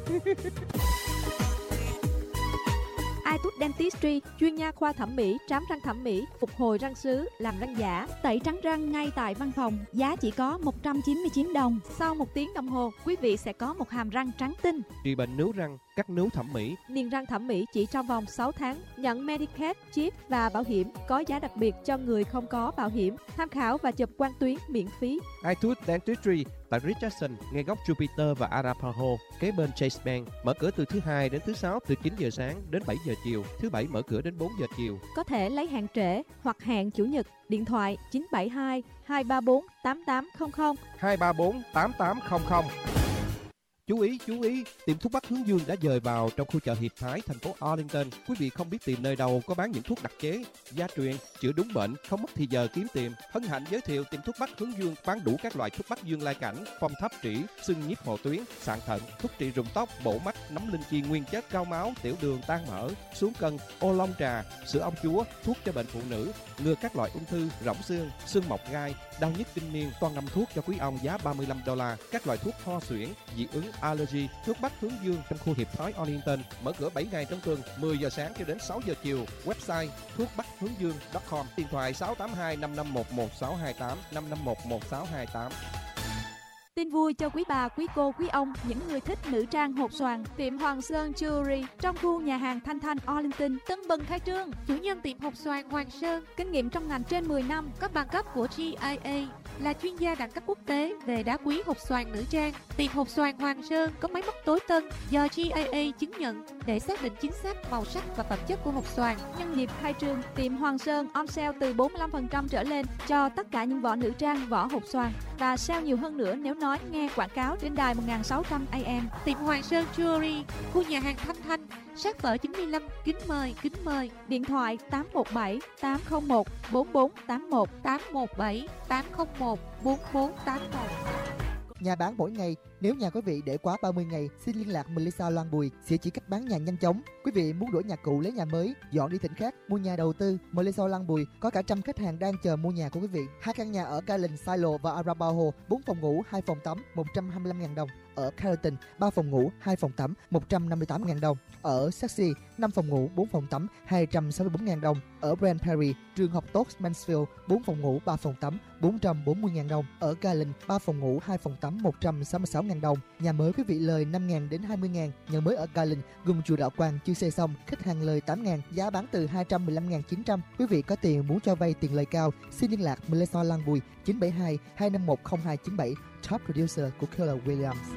iTooth Dentistry, chuyên nha khoa thẩm mỹ, trám răng thẩm mỹ, phục hồi răng sứ, làm răng giả, tẩy trắng răng ngay tại văn phòng, giá chỉ có 199 đồng. Sau 1 tiếng đồng hồ, quý vị sẽ có một hàm răng trắng tinh. Trị bệnh nướu răng, cắt nướu thẩm mỹ. Niềng răng thẩm mỹ chỉ trong vòng 6 tháng, nhận Medicaid, chip và bảo hiểm, có giá đặc biệt cho người không có bảo hiểm. Tham khảo và chụp quang tuyến miễn phí. iTooth Dentistry tại Richardson, ngay góc Jupiter và Arapahoe, kế bên Chase Bank, mở cửa từ thứ Hai đến thứ Sáu từ 9 giờ sáng đến 7 giờ chiều, thứ Bảy mở cửa đến 4 giờ chiều. Có thể lấy hẹn trễ hoặc hẹn Chủ nhật, điện thoại 972 234 8800, 234 8800. Chú ý, tiệm thuốc Bắc Hướng Dương đã dời vào trong khu chợ Hiệp Thái, thành phố Arlington. Quý vị không biết tìm nơi đâu có bán những thuốc đặc chế, gia truyền, chữa đúng bệnh, không mất thì giờ kiếm tìm. Hân hạnh giới thiệu tiệm thuốc Bắc Hướng Dương bán đủ các loại thuốc Bắc Dương lai cảnh, phong thấp trĩ, sưng nhiếp hồ tuyến, sạn thận, thuốc trị rụng tóc, bổ mắt, nấm linh chi nguyên chất, cao máu, tiểu đường, tan mỡ, xuống cân, ô long trà, sữa ong chúa, thuốc cho bệnh phụ nữ, ngừa các loại ung thư, rỗng xương, xương mọc gai, đau nhức kinh niên, toàn 5 thuốc cho quý ông giá $35. Các loại thuốc ho suyễn, dị ứng, allergy, thuốc Bắc Hướng Dương trong khu Hiệp Thái Arlington, mở cửa 7 ngày trong tuần, 10 giờ sáng cho đến 6 giờ chiều. Website thuocbackhướng.com, điện thoại 682 551 1628, 551 1628. Tin vui cho quý bà, quý cô, quý ông, những người thích nữ trang hột xoàn. Tiệm Hoàng Sơn Jewelry trong khu nhà hàng Thanh Thanh Arlington tưng bừng khai trương. Chủ nhân tiệm hột xoàn Hoàng Sơn, kinh nghiệm trong ngành trên 10 năm, có bằng cấp của GIA, là chuyên gia đẳng cấp quốc tế về đá quý hột xoàn nữ trang. Tiệm hột xoàn Hoàng Sơn có máy móc tối tân do GIA chứng nhận để xác định chính xác màu sắc và phẩm chất của hột xoàn. Nhân dịp khai trương, tiệm Hoàng Sơn on sale từ 45% trở lên cho tất cả những vỏ nữ trang, vỏ hột xoàn, và sale nhiều hơn nữa nếu nói nghe quảng cáo trên đài 1600 AM. Tiệm Hoàng Sơn Jewelry, khu nhà hàng Thanh Thanh, sát phở 95, kính mời. Điện thoại 817 801 4481, 817 801 4481. Nhà bán mỗi ngày. Nếu nhà quý vị để quá 30 ngày, xin liên lạc Melissa Loan Bùi, sẽ chỉ cách bán nhà nhanh chóng. Quý vị muốn đổi nhà cũ lấy nhà mới, dọn đi tỉnh khác, mua nhà đầu tư, Melissa Loan Bùi có cả trăm khách hàng đang chờ mua nhà của quý vị. 2 căn nhà ở Garland, Silo và Arapahoe, 4 phòng ngủ, 2 phòng tắm, 125.000 đồng. Ở Carrollton, 3 phòng ngủ, 2 phòng tắm, 158.000 đồng. Ở Saxe, 5 phòng ngủ, 4 phòng tắm, 264.000 đồng. Ở Grand Prairie, trường học tốt Mansfield, 4 phòng ngủ, 3 phòng tắm, 440.000 đồng. Ở Garland, 3 phòng ngủ, 2 phòng tắm, 166.000 5.000 đồng. Nhà mới quý vị lời 5.000 đến 20.000. Nhà mới ở Garland, gần chùa Đạo Quang chưa xây xong, khách hàng lời 8.000, giá bán từ 215.900. Quý vị có tiền muốn cho vay tiền lời cao, xin liên lạc Melissa Lan Bùi 972 251 0297, top producer của Keller Williams.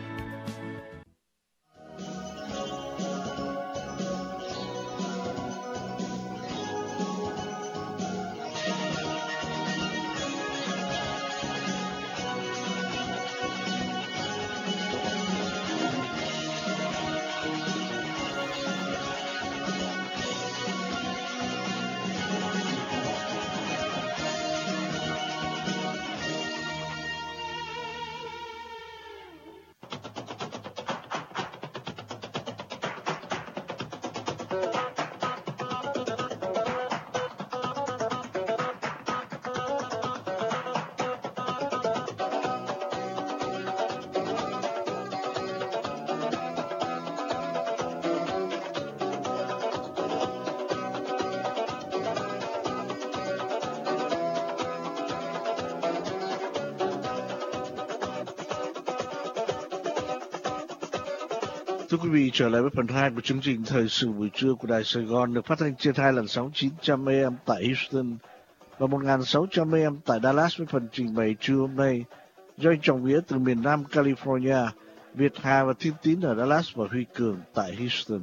Thưa quý vị, trở lại với phần 2 của chương trình Thời sự buổi trưa của Đài Sài Gòn, được phát thanh trên 2 làn sóng 900 AM tại Houston và 1.600 AM tại Dallas, với phần trình bày trưa hôm nay do anh Trọng Nghĩa từ miền Nam California, Việt Hà và Thiên Tín ở Dallas và Huy Cường tại Houston.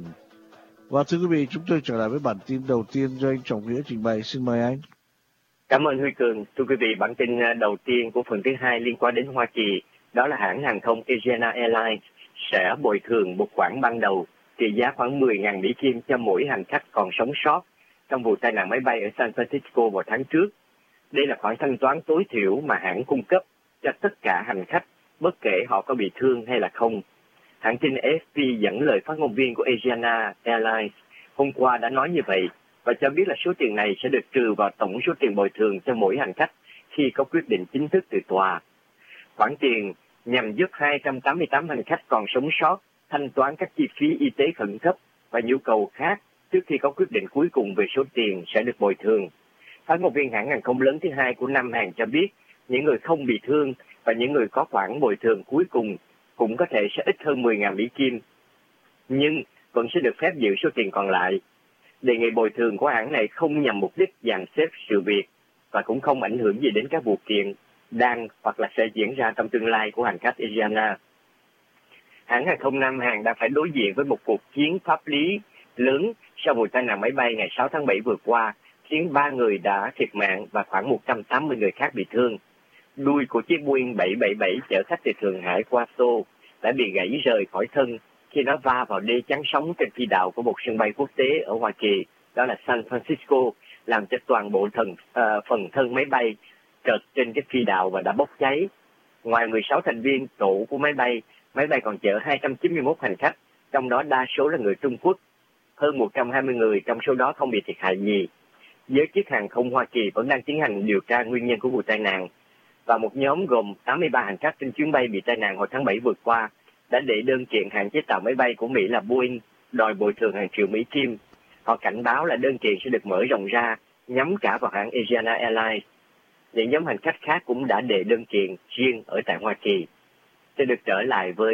Và thưa quý vị, chúng tôi trở lại với bản tin đầu tiên do anh Trọng Nghĩa trình bày. Xin mời anh. Cảm ơn Huy Cường. Thưa quý vị, bản tin đầu tiên của phần thứ hai liên quan đến Hoa Kỳ, đó là hãng hàng không Asiana Airlines sẽ bồi thường một khoản ban đầu trị giá khoảng 10.000 Mỹ Kim cho mỗi hành khách còn sống sót trong vụ tai nạn máy bay ở San Francisco vào tháng trước. Đây là khoản thanh toán tối thiểu mà hãng cung cấp cho tất cả hành khách, bất kể họ có bị thương hay là không. Hãng tin AFP dẫn lời phát ngôn viên của Asiana Airlines hôm qua đã nói như vậy và cho biết là số tiền này sẽ được trừ vào tổng số tiền bồi thường cho mỗi hành khách khi có quyết định chính thức từ tòa. Khoản tiền nhằm giúp 288 hành khách còn sống sót thanh toán các chi phí y tế khẩn cấp và nhu cầu khác trước khi có quyết định cuối cùng về số tiền sẽ được bồi thường. Phát ngôn viên hãng hàng không lớn thứ hai của Nam Hàn cho biết những người không bị thương và những người có khoản bồi thường cuối cùng cũng có thể sẽ ít hơn 10.000 Mỹ Kim, nhưng vẫn sẽ được phép giữ số tiền còn lại. Đề nghị bồi thường của hãng này không nhằm mục đích dàn xếp sự việc và cũng không ảnh hưởng gì đến các vụ kiện đang hoặc là sẽ diễn ra trong tương lai của hành khách Asiana. Hãng hàng không Nam Hàn đang phải đối diện với một cuộc chiến pháp lý lớn sau vụ tai nạn máy bay ngày 6 tháng 7 vừa qua, khiến 3 người đã thiệt mạng và khoảng 180 người khác bị thương. Đuôi của chiếc Boeing 777 chở khách từ Thượng Hải qua Seoul đã bị gãy rời khỏi thân khi nó va vào đê chắn sóng trên phi đạo của một sân bay quốc tế ở Hoa Kỳ, đó là San Francisco, làm cho toàn bộ phần thân máy bay trượt trên cái phi đạo và đã bốc cháy. Ngoài 16 thành viên tổ của máy bay còn chở 291 hành khách, trong đó đa số là người Trung Quốc. Hơn 120 người trong số đó không bị thiệt hại gì. Giới chức hàng không Hoa Kỳ vẫn đang tiến hành điều tra nguyên nhân của vụ tai nạn. Và một nhóm gồm 83 hành khách trên chuyến bay bị tai nạn hồi tháng 7 vừa qua đã đệ đơn kiện hãng chế tạo máy bay của Mỹ là Boeing đòi bồi thường hàng triệu Mỹ Kim. Họ cảnh báo là đơn kiện sẽ được mở rộng ra, nhắm cả vào hãng Asiana Airlines. Những nhóm hành khách khác cũng đã đệ đơn kiện riêng ở tại Hoa Kỳ. Sẽ được trở lại với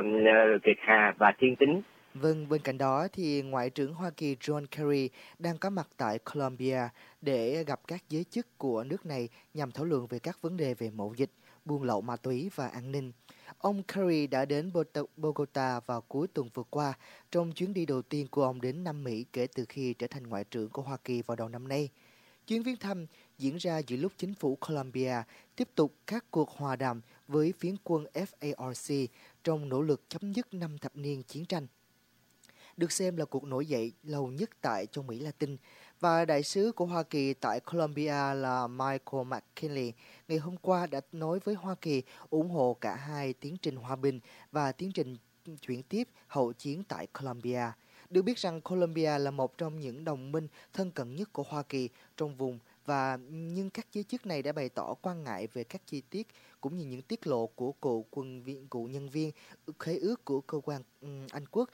Kiệt Hà và Thiên Tính. Vâng, bên cạnh đó thì Ngoại trưởng Hoa Kỳ John Kerry đang có mặt tại Colombia để gặp các giới chức của nước này nhằm thảo luận về các vấn đề về mậu dịch, buôn lậu ma túy và an ninh. Ông Kerry đã đến Bogota vào cuối tuần vừa qua trong chuyến đi đầu tiên của ông đến Nam Mỹ kể từ khi trở thành Ngoại trưởng của Hoa Kỳ vào đầu năm nay. Chuyến viếng thăm diễn ra giữa lúc chính phủ Colombia tiếp tục các cuộc hòa đàm với phiến quân FARC trong nỗ lực chấm dứt 5 thập niên chiến tranh. Được xem là cuộc nổi dậy lâu nhất tại châu Mỹ Latin, và đại sứ của Hoa Kỳ tại Colombia là Michael McKinley ngày hôm qua đã nói với Hoa Kỳ ủng hộ cả hai tiến trình hòa bình và tiến trình chuyển tiếp hậu chiến tại Colombia. Được biết rằng Colombia là một trong những đồng minh thân cận nhất của Hoa Kỳ trong vùng, nhưng các giới chức này đã bày tỏ quan ngại về các chi tiết cũng như những tiết lộ của cựu nhân viên khế ước của cơ quan Anh Quốc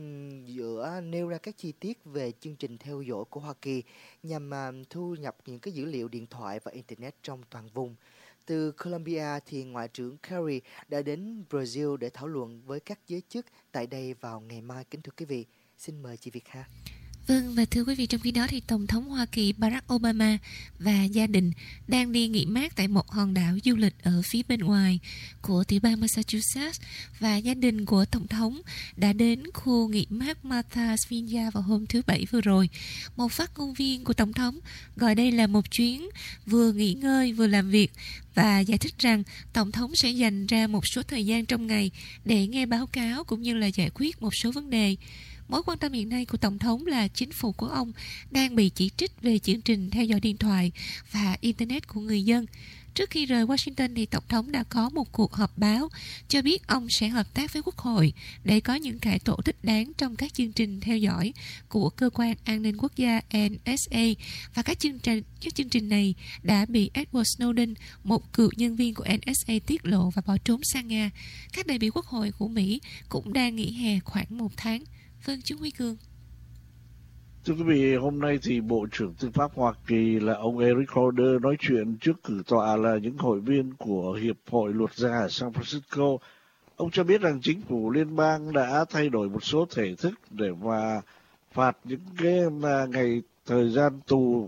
giữa nêu ra các chi tiết về chương trình theo dõi của Hoa Kỳ nhằm thu nhập những cái dữ liệu điện thoại và Internet trong toàn vùng. Từ Colombia thì Ngoại trưởng Kerry đã đến Brazil để thảo luận với các giới chức tại đây vào ngày mai. Kính thưa quý vị, xin mời chị Việt Hà. Vâng, và thưa quý vị, trong khi đó thì Tổng thống Hoa Kỳ Barack Obama và gia đình đang đi nghỉ mát tại một hòn đảo du lịch ở phía bên ngoài của tiểu bang Massachusetts, và gia đình của Tổng thống đã đến khu nghỉ mát Martha's Vineyard vào hôm thứ Bảy vừa rồi. Một phát ngôn viên của Tổng thống gọi đây là một chuyến vừa nghỉ ngơi vừa làm việc và giải thích rằng Tổng thống sẽ dành ra một số thời gian trong ngày để nghe báo cáo cũng như là giải quyết một số vấn đề. Mối quan tâm hiện nay của Tổng thống là chính phủ của ông đang bị chỉ trích về chương trình theo dõi điện thoại và Internet của người dân. Trước khi rời Washington thì Tổng thống đã có một cuộc họp báo cho biết ông sẽ hợp tác với Quốc hội để có những cải tổ thích đáng trong các chương trình theo dõi của Cơ quan An ninh Quốc gia NSA, và các chương trình này đã bị Edward Snowden, một cựu nhân viên của NSA, tiết lộ và bỏ trốn sang Nga. Các đại biểu Quốc hội của Mỹ cũng đang nghỉ hè khoảng 1 tháng. Vâng, chú Huy Cường. Thưa quý vị, hôm nay thì Bộ trưởng Tư pháp Hoa Kỳ là ông Eric Holder nói chuyện trước cử tọa là những hội viên của Hiệp hội Luật gia ở San Francisco. Ông cho biết rằng chính phủ liên bang đã thay đổi một số thể thức để mà phạt những cái ngày thời gian tù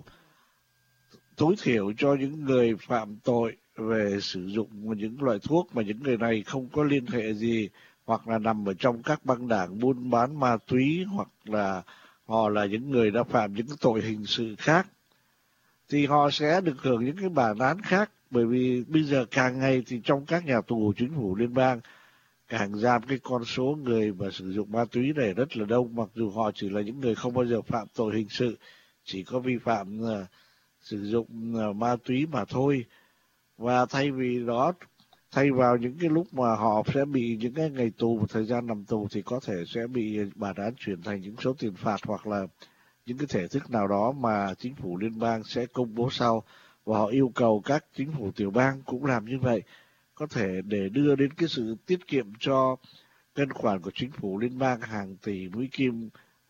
tối thiểu cho những người phạm tội về sử dụng những loại thuốc mà những người này không có liên hệ gì, hoặc là nằm ở trong các băng đảng buôn bán ma túy, hoặc là họ là những người đã phạm những tội hình sự khác, thì họ sẽ được hưởng những cái bản án khác. Bởi vì bây giờ càng ngày thì trong các nhà tù chính phủ liên bang càng giam cái con số người mà sử dụng ma túy này rất là đông, mặc dù họ chỉ là những người không bao giờ phạm tội hình sự, chỉ có vi phạm sử dụng ma túy mà thôi. Và thay vào những cái lúc mà họ sẽ bị những cái ngày tù, một thời gian nằm tù, thì có thể sẽ bị bản án chuyển thành những số tiền phạt hoặc là những cái thể thức nào đó mà chính phủ liên bang sẽ công bố sau. Và họ yêu cầu các chính phủ tiểu bang cũng làm như vậy, có thể để đưa đến cái sự tiết kiệm cho ngân khoản của chính phủ liên bang hàng tỷ Mỹ Kim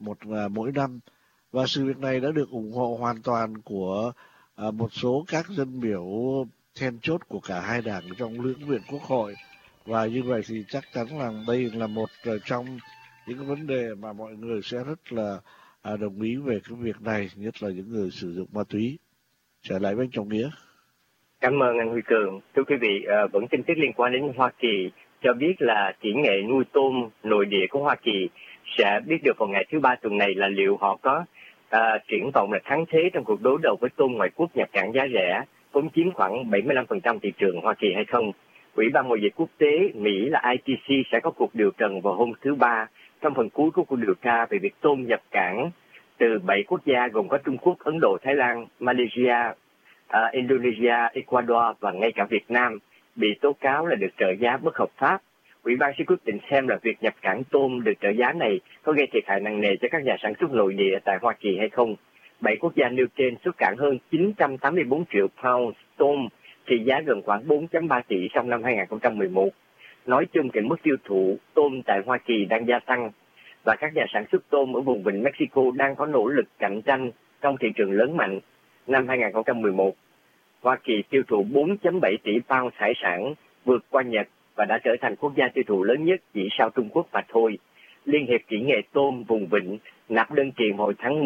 mỗi năm. Và sự việc này đã được ủng hộ hoàn toàn của một số các dân biểu then chốt của cả hai đảng trong lưỡng viện Quốc hội. Và như vậy thì chắc chắn là đây là một trong những cái vấn đề mà mọi người sẽ rất là đồng ý về cái việc này, nhất là những người sử dụng ma túy. Trở lại với anh Trọng Nghĩa. Cảm ơn anh Huy Cường. Thưa quý vị, vẫn tin tức liên quan đến Hoa Kỳ cho biết là kỹ nghệ nuôi tôm nội địa của Hoa Kỳ sẽ biết được vào ngày thứ Ba tuần này là liệu họ có triển vọng là thắng thế trong cuộc đối đầu với tôm ngoại quốc nhập cảng giá rẻ, vốn chiếm khoảng 75% thị trường Hoa Kỳ hay không. Ủy ban Mậu dịch Quốc tế Mỹ là ITC sẽ có cuộc điều trần vào hôm thứ Ba trong phần cuối của cuộc điều tra về việc tôm nhập cảng từ 7 quốc gia gồm có Trung Quốc, Ấn Độ, Thái Lan, Malaysia, Indonesia, Ecuador và ngay cả Việt Nam bị tố cáo là được trợ giá bất hợp pháp. Ủy ban sẽ quyết định xem là việc nhập cảng tôm được trợ giá này có gây thiệt hại nặng nề cho các nhà sản xuất nội địa tại Hoa Kỳ hay không. 7 quốc gia nêu trên xuất cảng hơn 984 triệu pound tôm trị giá gần khoảng 4.3 tỷ trong năm 2011. Nói chung thì mức tiêu thụ tôm tại Hoa Kỳ đang gia tăng và các nhà sản xuất tôm ở vùng vịnh Mexico đang có nỗ lực cạnh tranh trong thị trường lớn mạnh. Năm 2011, Hoa Kỳ tiêu thụ 4.7 tỷ pound hải sản, vượt qua Nhật và đã trở thành quốc gia tiêu thụ lớn nhất chỉ sau Trung Quốc mà thôi. Liên hiệp kỹ nghệ tôm vùng vịnh nộp đơn kiện hồi tháng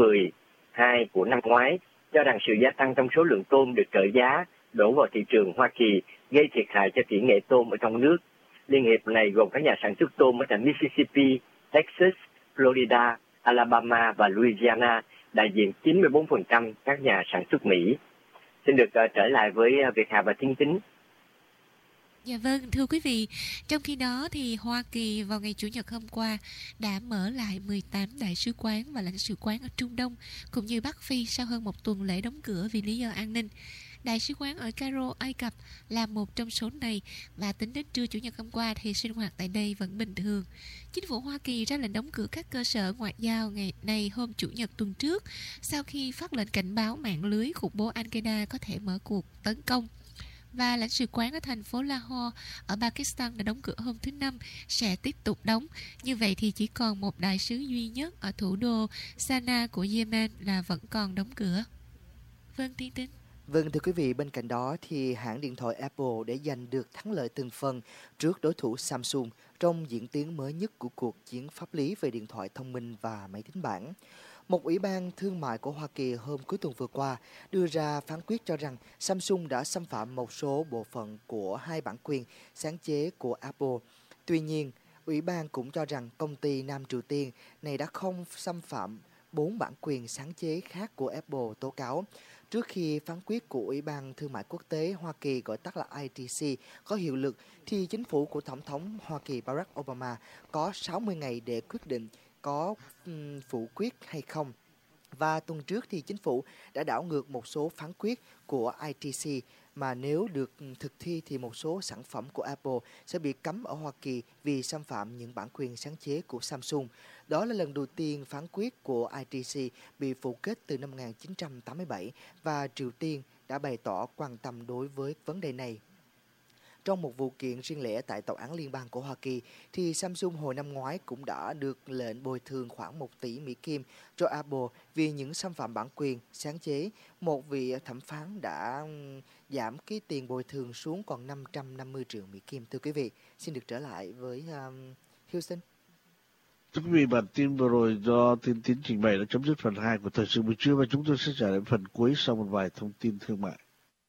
12 của năm ngoái cho rằng sự gia tăng trong số lượng tôm được trợ giá đổ vào thị trường Hoa Kỳ gây thiệt hại cho kỹ nghệ tôm ở trong nước. Liên hiệp này gồm các nhà sản xuất tôm ở tại Mississippi, Texas, Florida, Alabama và Louisiana, đại diện 94% các nhà sản xuất Mỹ. Xin được trở lại với Việt Hà và Thiên Tính. Dạ vâng, thưa quý vị, trong khi đó thì Hoa Kỳ vào ngày Chủ nhật hôm qua đã mở lại 18 đại sứ quán và lãnh sự quán ở Trung Đông cũng như Bắc Phi sau hơn một tuần lễ đóng cửa vì lý do an ninh. Đại sứ quán ở Cairo, Ai Cập là một trong số này và tính đến trưa Chủ nhật hôm qua thì sinh hoạt tại đây vẫn bình thường. Chính phủ Hoa Kỳ ra lệnh đóng cửa các cơ sở ngoại giao ngày này hôm Chủ nhật tuần trước sau khi phát lệnh cảnh báo mạng lưới khủng bố Al-Qaeda có thể mở cuộc tấn công. Và lãnh sự quán ở thành phố Lahore ở Pakistan đã đóng cửa hôm thứ Năm sẽ tiếp tục đóng. Như vậy thì chỉ còn một đại sứ duy nhất ở thủ đô Sanaa của Yemen là vẫn còn đóng cửa. Vâng, Tiến Tính. Vâng, thưa quý vị, bên cạnh đó thì hãng điện thoại Apple để giành được thắng lợi từng phần trước đối thủ Samsung trong diễn tiến mới nhất của cuộc chiến pháp lý về điện thoại thông minh và máy tính bảng. Một ủy ban thương mại của Hoa Kỳ hôm cuối tuần vừa qua đưa ra phán quyết cho rằng Samsung đã xâm phạm một số bộ phận của hai bản quyền sáng chế của Apple. Tuy nhiên, ủy ban cũng cho rằng công ty Nam Triều Tiên này đã không xâm phạm 4 bản quyền sáng chế khác của Apple tố cáo. Trước khi phán quyết của Ủy ban Thương mại Quốc tế Hoa Kỳ gọi tắt là ITC có hiệu lực, thì chính phủ của Tổng thống Hoa Kỳ Barack Obama có 60 ngày để quyết định có phủ quyết hay không. Và tuần trước thì chính phủ đã đảo ngược một số phán quyết của ITC mà nếu được thực thi thì một số sản phẩm của Apple sẽ bị cấm ở Hoa Kỳ vì xâm phạm những bản quyền sáng chế của Samsung. Đó là lần đầu tiên phán quyết của ITC bị phủ kết từ năm 1987 và Triều Tiên đã bày tỏ quan tâm đối với vấn đề này. Trong một vụ kiện riêng lẻ tại Tòa án Liên bang của Hoa Kỳ, thì Samsung hồi năm ngoái cũng đã được lệnh bồi thường khoảng 1 tỷ Mỹ Kim cho Apple vì những xâm phạm bản quyền sáng chế. Một vị thẩm phán đã giảm cái tiền bồi thường xuống còn 550 triệu Mỹ Kim. Thưa quý vị, xin được trở lại với Houston. Thưa quý vị, bản tin vừa rồi do Tiên Tiến trình bày đã chấm dứt phần 2 của Thời sự buổi trưa và chúng tôi sẽ trở lại phần cuối sau một vài thông tin thương mại.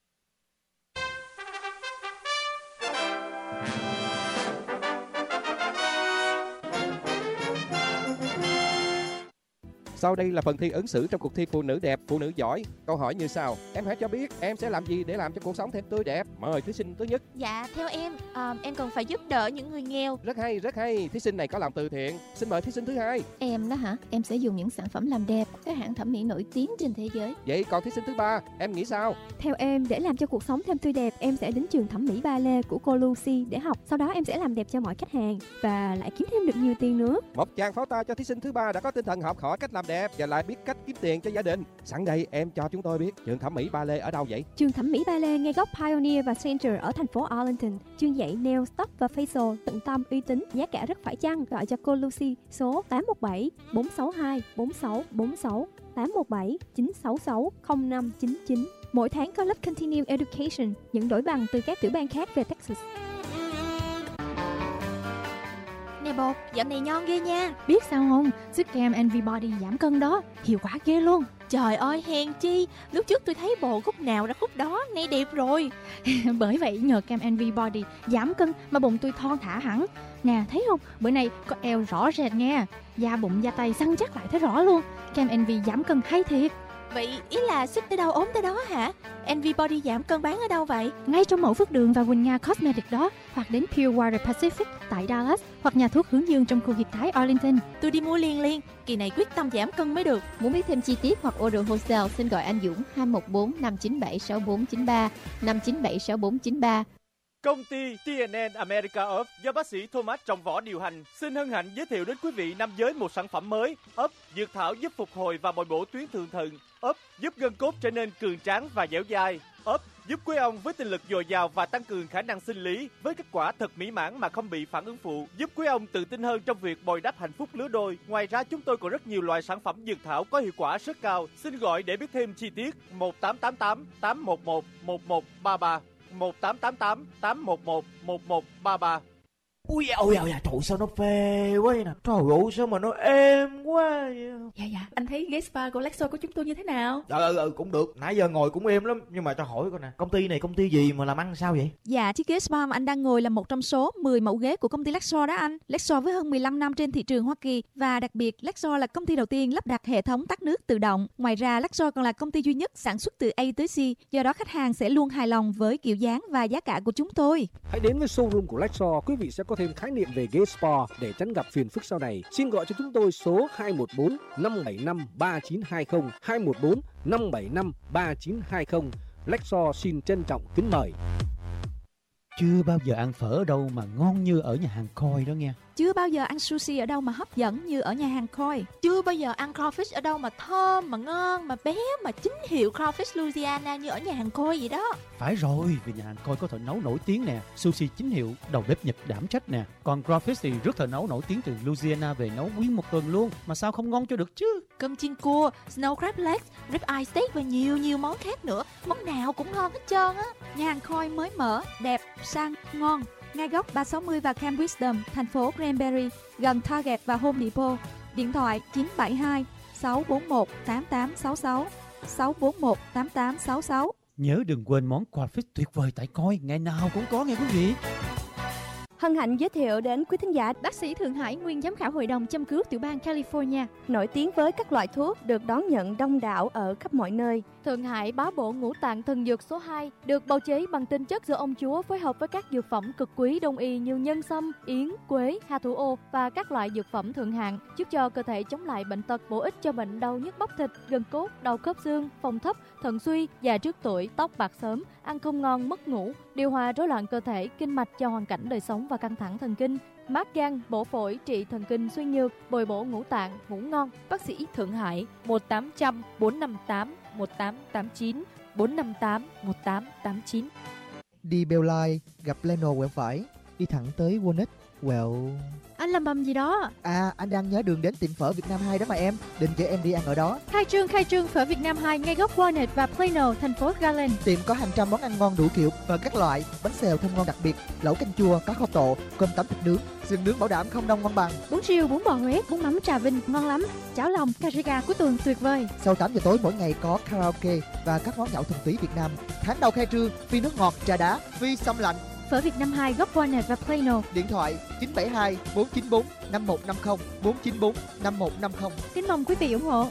Sau đây là phần thi ứng xử trong cuộc thi Phụ nữ đẹp, Phụ nữ giỏi. Câu hỏi như sau: em hãy cho biết em sẽ làm gì để làm cho cuộc sống thêm tươi đẹp. Mời thí sinh thứ nhất. Dạ, theo em cần phải giúp đỡ những người nghèo. Rất hay, rất hay. Thí sinh này có làm từ thiện. Xin mời thí sinh thứ hai. Em đó hả? Em sẽ dùng những sản phẩm làm đẹp của các hãng thẩm mỹ nổi tiếng trên thế giới. Vậy còn thí sinh thứ ba, em nghĩ sao? Theo em, để làm cho cuộc sống thêm tươi đẹp, em sẽ đến trường thẩm mỹ ballet của cô Lucy để học. Sau đó em sẽ làm đẹp cho mọi khách hàng và lại kiếm thêm được nhiều tiền nữa. Một tràng pháo tay cho thí sinh thứ ba đã có tinh thần học hỏi cách làm đẹp và lại biết cách kiếm tiền cho gia đình. Sẵn đây em cho chúng tôi biết trường thẩm mỹ ballet ở đâu vậy? Trường thẩm mỹ ballet ngay góc Pioneer và Center ở thành phố Arlington. Chuyên dạy nail, tóc và facial tận tâm, uy tín, giá cả rất phải chăng. Gọi cho cô Lucy số 817 462 4646 817 966 0599. Mỗi tháng có lớp Continuing Education, những đổi bằng từ các tiểu bang khác về Texas. Nè bột, dạo này nhon ghê nha. Biết sao không? Sức kem Envy Body giảm cân đó, hiệu quả ghê luôn. Trời ơi, hèn chi, lúc trước tôi thấy bộ khúc nào ra khúc đó, nay đẹp rồi. Bởi vậy nhờ kem Envy Body giảm cân mà bụng tôi thon thả hẳn. Nè, thấy không? Bữa nay có eo rõ rệt nha. Da bụng da tay săn chắc lại thấy rõ luôn. Kem Envy giảm cân hay thiệt. Vậy ý là sức tới đâu ốm tới đó hả? Envy Body giảm cân bán ở đâu vậy? Ngay trong Mẫu Phước Đường và Quỳnh Nga Cosmetics đó, hoặc đến Pure Water Pacific tại Dallas, hoặc nhà thuốc Hướng Dương trong khu Hiệp Thái Arlington. Tôi đi mua liền. Kỳ này quyết tâm giảm cân mới được. Muốn biết thêm chi tiết hoặc order wholesale xin gọi anh Dũng 214 597 6493 597 6493. Công ty TNN America Earth do bác sĩ Thomas Trọng Võ điều hành xin hân hạnh giới thiệu đến quý vị nam giới một sản phẩm mới. ấp dược thảo giúp phục hồi và bồi bổ tuyến thượng thận. ấp giúp gân cốt trở nên cường tráng và dẻo dai. ấp giúp quý ông với tinh lực dồi dào và tăng cường khả năng sinh lý với kết quả thật mỹ mãn mà không bị phản ứng phụ, giúp quý ông tự tin hơn trong việc bồi đắp hạnh phúc lứa đôi. Ngoài ra chúng tôi còn rất nhiều loại sản phẩm dược thảo có hiệu quả rất cao. Xin gọi để biết thêm chi tiết 1888 811 1133 1888 811 1133. Ui trời sao nó phê quá vậy nè. Trời ơi sao mà nó êm quá vậy. Dạ anh thấy ghế spa của Lexo của chúng tôi như thế nào? Cũng được. Nãy giờ ngồi cũng êm lắm. Nhưng mà cho hỏi coi nè, công ty này công ty gì mà làm ăn sao vậy? Dạ, chiếc ghế spa mà anh đang ngồi là một trong số 10 mẫu ghế của công ty Lexo đó anh. Lexo với hơn 15 năm trên thị trường Hoa Kỳ. Và đặc biệt Lexo là công ty đầu tiên lắp đặt hệ thống tắt nước tự động. Ngoài ra Lexo còn là công ty duy nhất sản xuất từ A tới C. Do đó khách hàng sẽ luôn hài lòng với kiểu dáng và giá cả của chúng tôi. Hãy đến với showroom của Lexo, quý vị sẽ có thêm khái niệm về ghế spa để tránh gặp phiền phức sau này. Xin gọi cho chúng tôi số 214 575 3920 214 575 3920. Lexo xin trân trọng kính mời. Chưa bao giờ ăn phở ở đâu mà ngon như ở nhà hàng Coi đó nghe. Chưa bao giờ ăn sushi ở đâu mà hấp dẫn như ở nhà hàng Koi. Chưa bao giờ ăn crawfish ở đâu mà thơm, mà ngon, mà bé, mà chính hiệu crawfish Louisiana như ở nhà hàng Koi vậy đó. Phải rồi, vì nhà hàng Koi có thợ nấu nổi tiếng nè, sushi chính hiệu, đầu bếp Nhật đảm trách nè. Còn crawfish thì rước thợ nấu nổi tiếng từ Louisiana về nấu nguyên một tuần luôn, mà sao không ngon cho được chứ? Cơm chiên cua, snow crab legs, rib eye steak và nhiều món khác nữa. Món nào cũng ngon hết trơn á. Nhà hàng Koi mới mở, đẹp, sang, ngon. Ngay góc 360 và Camp Wisdom, thành phố Granbury, gần Target và Home Depot. Điện thoại 972 641 8866 641 8866. Nhớ đừng quên món crawfish tuyệt vời tại Koi, ngày nào cũng có nghe quý vị. Hân hạnh giới thiệu đến quý thính giả bác sĩ Thượng Hải, nguyên giám khảo hội đồng châm cứu tiểu bang California, nổi tiếng với các loại thuốc được đón nhận đông đảo ở khắp mọi nơi. Thượng Hải bá bộ ngũ tạng thần dược số 2 được bào chế bằng tinh chất do ông chúa phối hợp với các dược phẩm cực quý đông y như nhân sâm, yến, quế, hà thủ ô và các loại dược phẩm thượng hạng, giúp cho cơ thể chống lại bệnh tật, bổ ích cho bệnh đau nhức bắp thịt, gân cốt, đau khớp xương, phòng thấp, thận suy, già trước tuổi, tóc bạc sớm, ăn không ngon, mất ngủ, điều hòa rối loạn cơ thể, kinh mạch cho hoàn cảnh đời sống và căng thẳng thần kinh, mát gan, bổ phổi, trị thần kinh suy nhược, bồi bổ ngũ tạng, ngủ ngon. Bác sĩ Thượng Hải 1800 458 1889 458 1889. Đi Bellline gặp Leno quẹo phải, đi thẳng tới Walnut quẹo. Anh làm bầm gì đó? À, anh đang nhớ đường đến tiệm phở Việt Nam 2 đó mà em, định chở em đi ăn ở đó. Khai trương phở Việt Nam 2 ngay góc Walnut và Plano, thành phố Garland. Tiệm có hàng trăm món ăn ngon đủ kiểu và các loại, bánh xèo thơm ngon đặc biệt, lẩu canh chua, cá kho tộ, cơm tấm thịt nướng, sườn nướng bảo đảm không đông ngon bằng. Bún riêu, bún bò Huế, bún mắm Trà Vinh ngon lắm. Cháo lòng, cà ri gà cuối tuần tuyệt vời. Sau 8 giờ tối mỗi ngày có karaoke và các món nhậu thuần túy Việt Nam. Tháng đầu khai trương, phi nước ngọt, trà đá, phi xăm lạnh. Phở Việt Nam 2 góc Walnut và Plano. Điện thoại 972 494 5150 494 5150. Kính mong quý vị ủng hộ.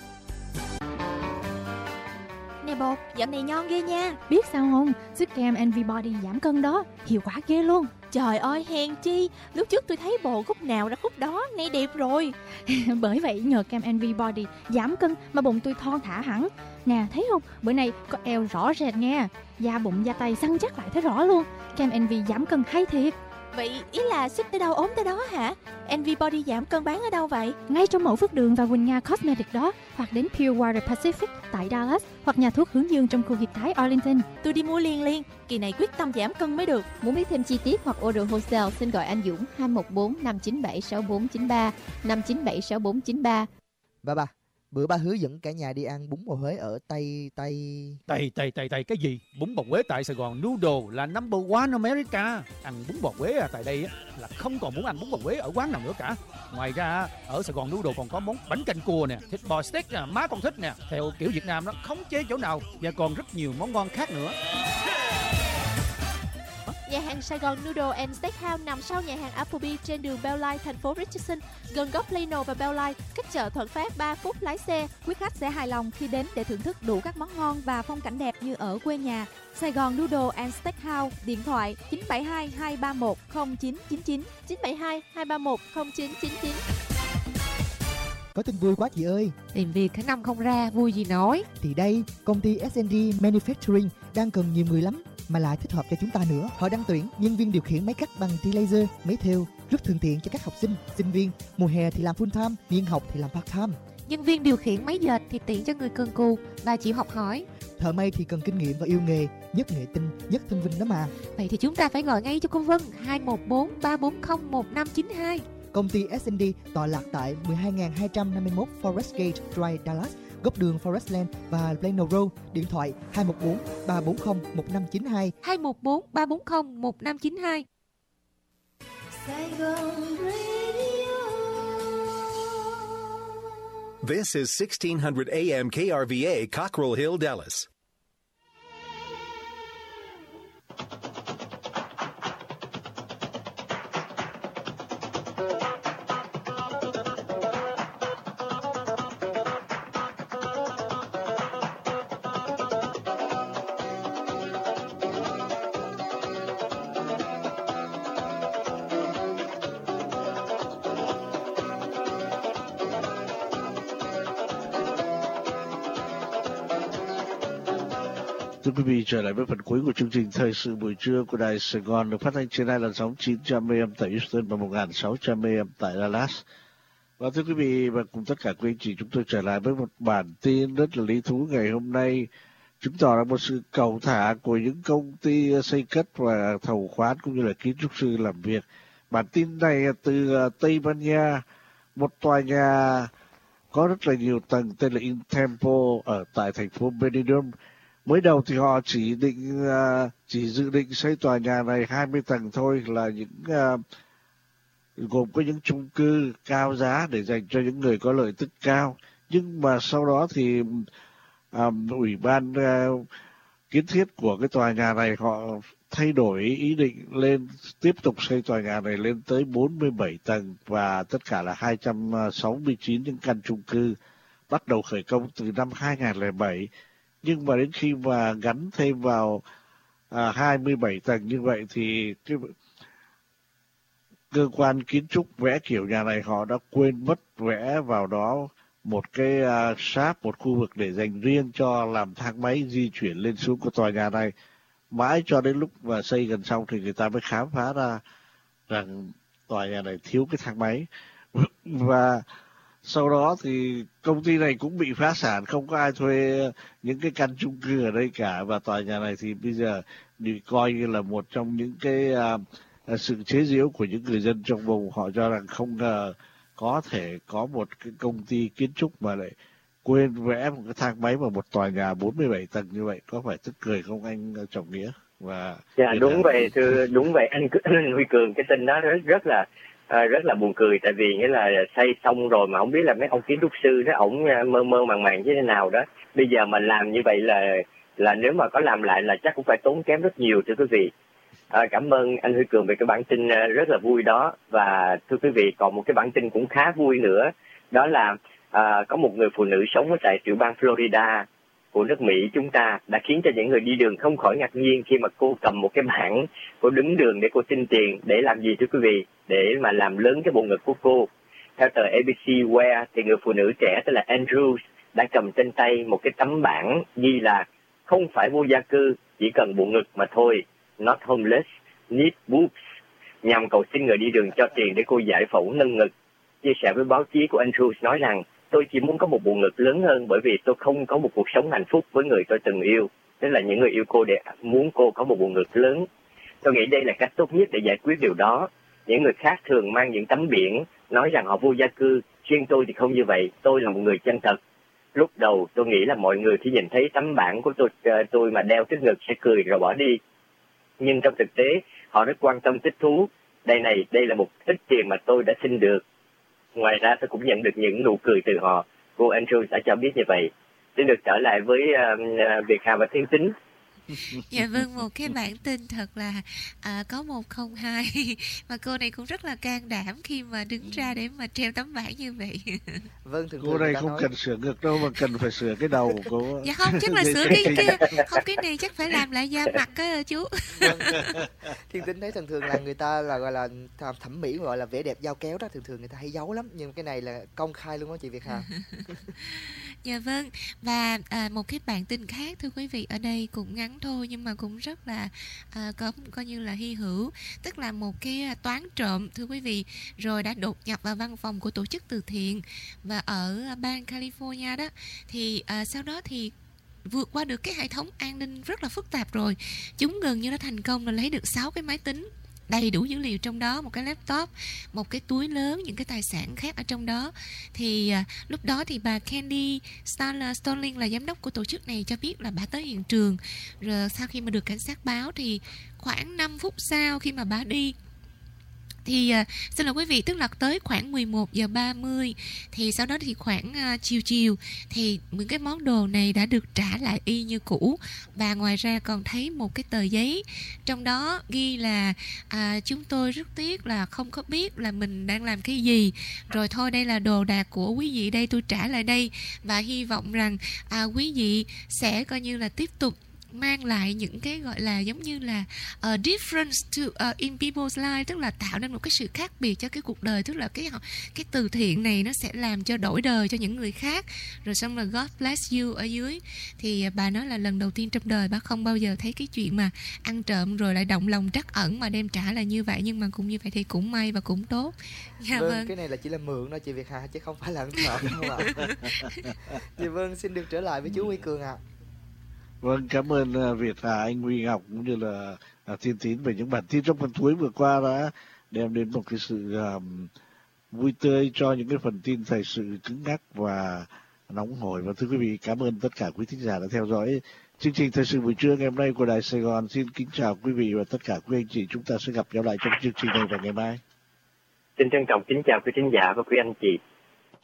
Nè bột, dạo này nhon ghê nha. Biết sao không? Sức kem Envy Body giảm cân đó, hiệu quả ghê luôn. Trời ơi, hèn chi, lúc trước tôi thấy bộ khúc nào ra khúc đó, nay đẹp rồi. Bởi vậy nhờ kem Envy Body giảm cân mà bụng tôi thon thả hẳn. Nè, thấy không? Bữa nay có eo rõ rệt nha. Da bụng da tay săn chắc lại thấy rõ luôn. Kem Envy giảm cân hay thiệt. Vậy ý là sức tới đâu ốm tới đó hả? Envy Body giảm cân bán ở đâu vậy? Ngay trong mẫu Phước Đường và Quỳnh Nga Cosmetics đó, hoặc đến Pure Water Pacific tại Dallas, hoặc nhà thuốc Hướng Dương trong khu Hiệp Thái Arlington. Tôi đi mua liền. Kỳ này quyết tâm giảm cân mới được. Muốn biết thêm chi tiết hoặc order wholesale xin gọi anh Dũng 214 597 6493 597 6493. Ba, bữa ba hứa dẫn cả nhà đi ăn bún bò Huế ở Tây cái gì? Bún bò Huế tại Sài Gòn Noodle là number one America. Ăn bún bò Huế tại đây là không còn muốn ăn bún bò Huế ở quán nào nữa cả. Ngoài ra ở Sài Gòn Noodle còn có món bánh canh cua nè, thịt bò steak nè, má con thích nè, theo kiểu Việt Nam nó không chê chỗ nào, và còn rất nhiều món ngon khác nữa. Nhà hàng Sài Gòn Noodle and Steakhouse nằm sau nhà hàng Applebee trên đường Belline, thành phố Richardson, gần góc Plano và Belline, cách chợ Thuận Phát 3 phút lái xe. Quý khách sẽ hài lòng khi đến để thưởng thức đủ các món ngon và phong cảnh đẹp như ở quê nhà. Sài Gòn Noodle and Steakhouse, điện thoại 972 231 0999 972 231 0999. Có tin vui quá chị ơi. Tìm việc cả năm không ra, vui gì nói. Thì đây, công ty S&D Manufacturing đang cần nhiều người lắm, mà lại thích hợp cho chúng ta nữa. Họ đang tuyển nhân viên điều khiển máy cắt bằng T-laser, máy thêu, rất thuận tiện cho các học sinh, sinh viên. Mùa hè thì làm full time, niên học thì làm part time. Nhân viên điều khiển máy dệt thì tiện cho người cần cù và chịu học hỏi. Thợ may thì cần kinh nghiệm và yêu nghề, nhất nghệ tinh, nhất thương binh đó mà. Vậy thì chúng ta phải gọi ngay cho cô Vân 214 340 1592. Công ty S&D tọa lạc tại 12251 Forest Gate Drive, Dallas, góc đường Forestland và Plano Road. Điện thoại 214 340 1592 214 340 1592. This is 1600 AM KRVA, Cockrell Hill, Dallas. Thưa quý vị, trở lại với phần cuối của chương trình Thời sự buổi trưa của Đài Sài Gòn, được phát thanh trên hai làn sóng 900 AM tại Houston và 1600 AM tại Dallas. Và thưa quý vị và cùng tất cả quý anh chị, chúng tôi trở lại với một bản tin rất là lý thú ngày hôm nay, chứng tỏ là một sự cầu thả của những công ty xây cất và thầu khoán cũng như là kiến trúc sư làm việc. Bản tin này từ Tây Ban Nha, một tòa nhà có rất là nhiều tầng tên là Intempo ở tại thành phố Benidorm. Mới đầu thì họ chỉ dự định xây tòa nhà này 20 tầng thôi, là những gồm có những chung cư cao giá để dành cho những người có lợi tức cao. Nhưng mà sau đó thì ủy ban kiến thiết của cái tòa nhà này họ thay đổi ý định lên tiếp tục xây tòa nhà này lên tới 47 tầng và tất cả là 269 những căn chung cư, bắt đầu khởi công từ năm 2007. Nhưng mà đến khi mà gắn thêm vào 27 tầng như vậy thì cái cơ quan kiến trúc vẽ kiểu nhà này họ đã quên mất vẽ vào đó một cái shop, một khu vực để dành riêng cho làm thang máy di chuyển lên xuống của tòa nhà này. Mãi cho đến lúc mà xây gần xong thì người ta mới khám phá ra rằng tòa nhà này thiếu cái thang máy. Và sau đó thì công ty này cũng bị phá sản, không có ai thuê những cái căn chung cư ở đây cả. Và tòa nhà này thì bây giờ bị coi như là một trong những cái sự chế giễu của những người dân trong vùng. Họ cho rằng không ngờ có thể có một cái công ty kiến trúc mà lại quên vẽ một cái thang máy vào một tòa nhà 47 tầng như vậy. Có phải tức cười không anh Trọng Nghĩa? Và đúng vậy, đúng vậy anh Huy Cường, cái tin đó rất là buồn cười, tại vì nghĩa là xây xong rồi mà không biết là mấy ông kiến trúc sư đó ổng mơ màng như thế nào đó. Bây giờ mà làm như vậy là nếu mà có làm lại là chắc cũng phải tốn kém rất nhiều, thưa quý vị. Cảm ơn anh Huy Cường về cái bản tin rất là vui đó. Và thưa quý vị, còn một cái bản tin cũng khá vui nữa, đó là có một người phụ nữ sống ở tại tiểu bang Florida của nước Mỹ chúng ta đã khiến cho những người đi đường không khỏi ngạc nhiên khi mà cô cầm một cái bảng, cô đứng đường để cô xin tiền. Để làm gì thưa quý vị? Để mà làm lớn cái bộ ngực của cô. Theo tờ ABC Wear thì người phụ nữ trẻ tên là Andrews đã cầm trên tay một cái tấm bảng ghi là không phải vô gia cư, chỉ cần bộ ngực mà thôi, not homeless, need boobs, nhằm cầu xin người đi đường cho tiền để cô giải phẫu nâng ngực. Chia sẻ với báo chí của Andrews nói rằng tôi chỉ muốn có một bộ ngực lớn hơn bởi vì tôi không có một cuộc sống hạnh phúc với người tôi từng yêu. Tức là những người yêu cô để muốn cô có một bộ ngực lớn. Tôi nghĩ đây là cách tốt nhất để giải quyết điều đó. Những người khác thường mang những tấm biển nói rằng họ vô gia cư. Riêng tôi thì không như vậy. Tôi là một người chân thật. Lúc đầu tôi nghĩ là mọi người khi nhìn thấy tấm bảng của tôi mà đeo trước ngực sẽ cười rồi bỏ đi. Nhưng trong thực tế họ rất quan tâm thích thú. Đây là một ít tiền mà tôi đã xin được. Ngoài ra tôi cũng nhận được những nụ cười từ họ. Cô Andrews đã cho biết như vậy. Xin được trở lại với Việt Hà và Thiên Tính. Dạ vâng, một cái bản tin thật là có 102 mà cô này cũng rất là can đảm khi mà đứng ra để mà treo tấm bảng như vậy. Vâng, cô này không cần sửa ngực đâu mà cần phải sửa cái đầu của cô. Dạ không, chắc là sửa cái không, cái này chắc phải làm lại da mặt á chú. Thiên Tính thấy thường là người ta là gọi là thẩm mỹ, gọi là vẻ đẹp dao kéo đó, thường người ta hay giấu lắm, nhưng cái này là công khai luôn đó chị Việt Hà. Dạ vâng, và một cái bản tin khác thưa quý vị, ở đây cũng ngắn thôi nhưng mà cũng rất là coi như là hy hữu. Tức là một cái toán trộm thưa quý vị, rồi đã đột nhập vào văn phòng của tổ chức từ thiện và ở bang California đó. Thì sau đó thì vượt qua được cái hệ thống an ninh rất là phức tạp rồi, chúng gần như đã thành công là lấy được 6 cái máy tính đầy đủ dữ liệu trong đó, một cái laptop, một cái túi lớn, những cái tài sản khác ở trong đó. Thì lúc đó thì bà Candy Starling là giám đốc của tổ chức này cho biết là bà tới hiện trường. Rồi sau khi mà được cảnh sát báo thì khoảng 5 phút sau khi mà bà đi thì xin lỗi quý vị, tức là tới khoảng 11 giờ 30 thì sau đó thì khoảng chiều thì những cái món đồ này đã được trả lại y như cũ. Và ngoài ra còn thấy một cái tờ giấy trong đó ghi là chúng tôi rất tiếc là không có biết là mình đang làm cái gì, rồi thôi đây là đồ đạc của quý vị đây, tôi trả lại đây và hy vọng rằng quý vị sẽ coi như là tiếp tục mang lại những cái gọi là giống như là difference to in people's life, tức là tạo nên một cái sự khác biệt cho cái cuộc đời, tức là cái từ thiện này nó sẽ làm cho đổi đời cho những người khác. Rồi xong là God bless you ở dưới thì bà nói là lần đầu tiên trong đời bà không bao giờ thấy cái chuyện mà ăn trộm rồi lại động lòng trắc ẩn mà đem trả là như vậy, nhưng mà cũng như vậy thì cũng may và cũng tốt. Dạ, vâng. Cái này là chỉ là mượn thôi chị Việt Hà, chứ không phải là ăn trộm không ạ? Dạ vâng, xin được trở lại với chú Huy Cường ạ. Vâng, cảm ơn Việt Hà, anh Huy Ngọc cũng như là Thiên Tín về những bản tin trong phần cuối vừa qua đã đem đến một cái sự vui tươi cho những cái phần tin thời sự cứng nhắc và nóng hổi. Và thưa quý vị, cảm ơn tất cả quý thính giả đã theo dõi chương trình thời sự buổi trưa ngày hôm nay của Đài Sài Gòn. Xin kính chào quý vị và tất cả quý anh chị. Chúng ta sẽ gặp nhau lại trong chương trình này vào ngày mai. Xin trân trọng kính chào quý thính giả và quý anh chị.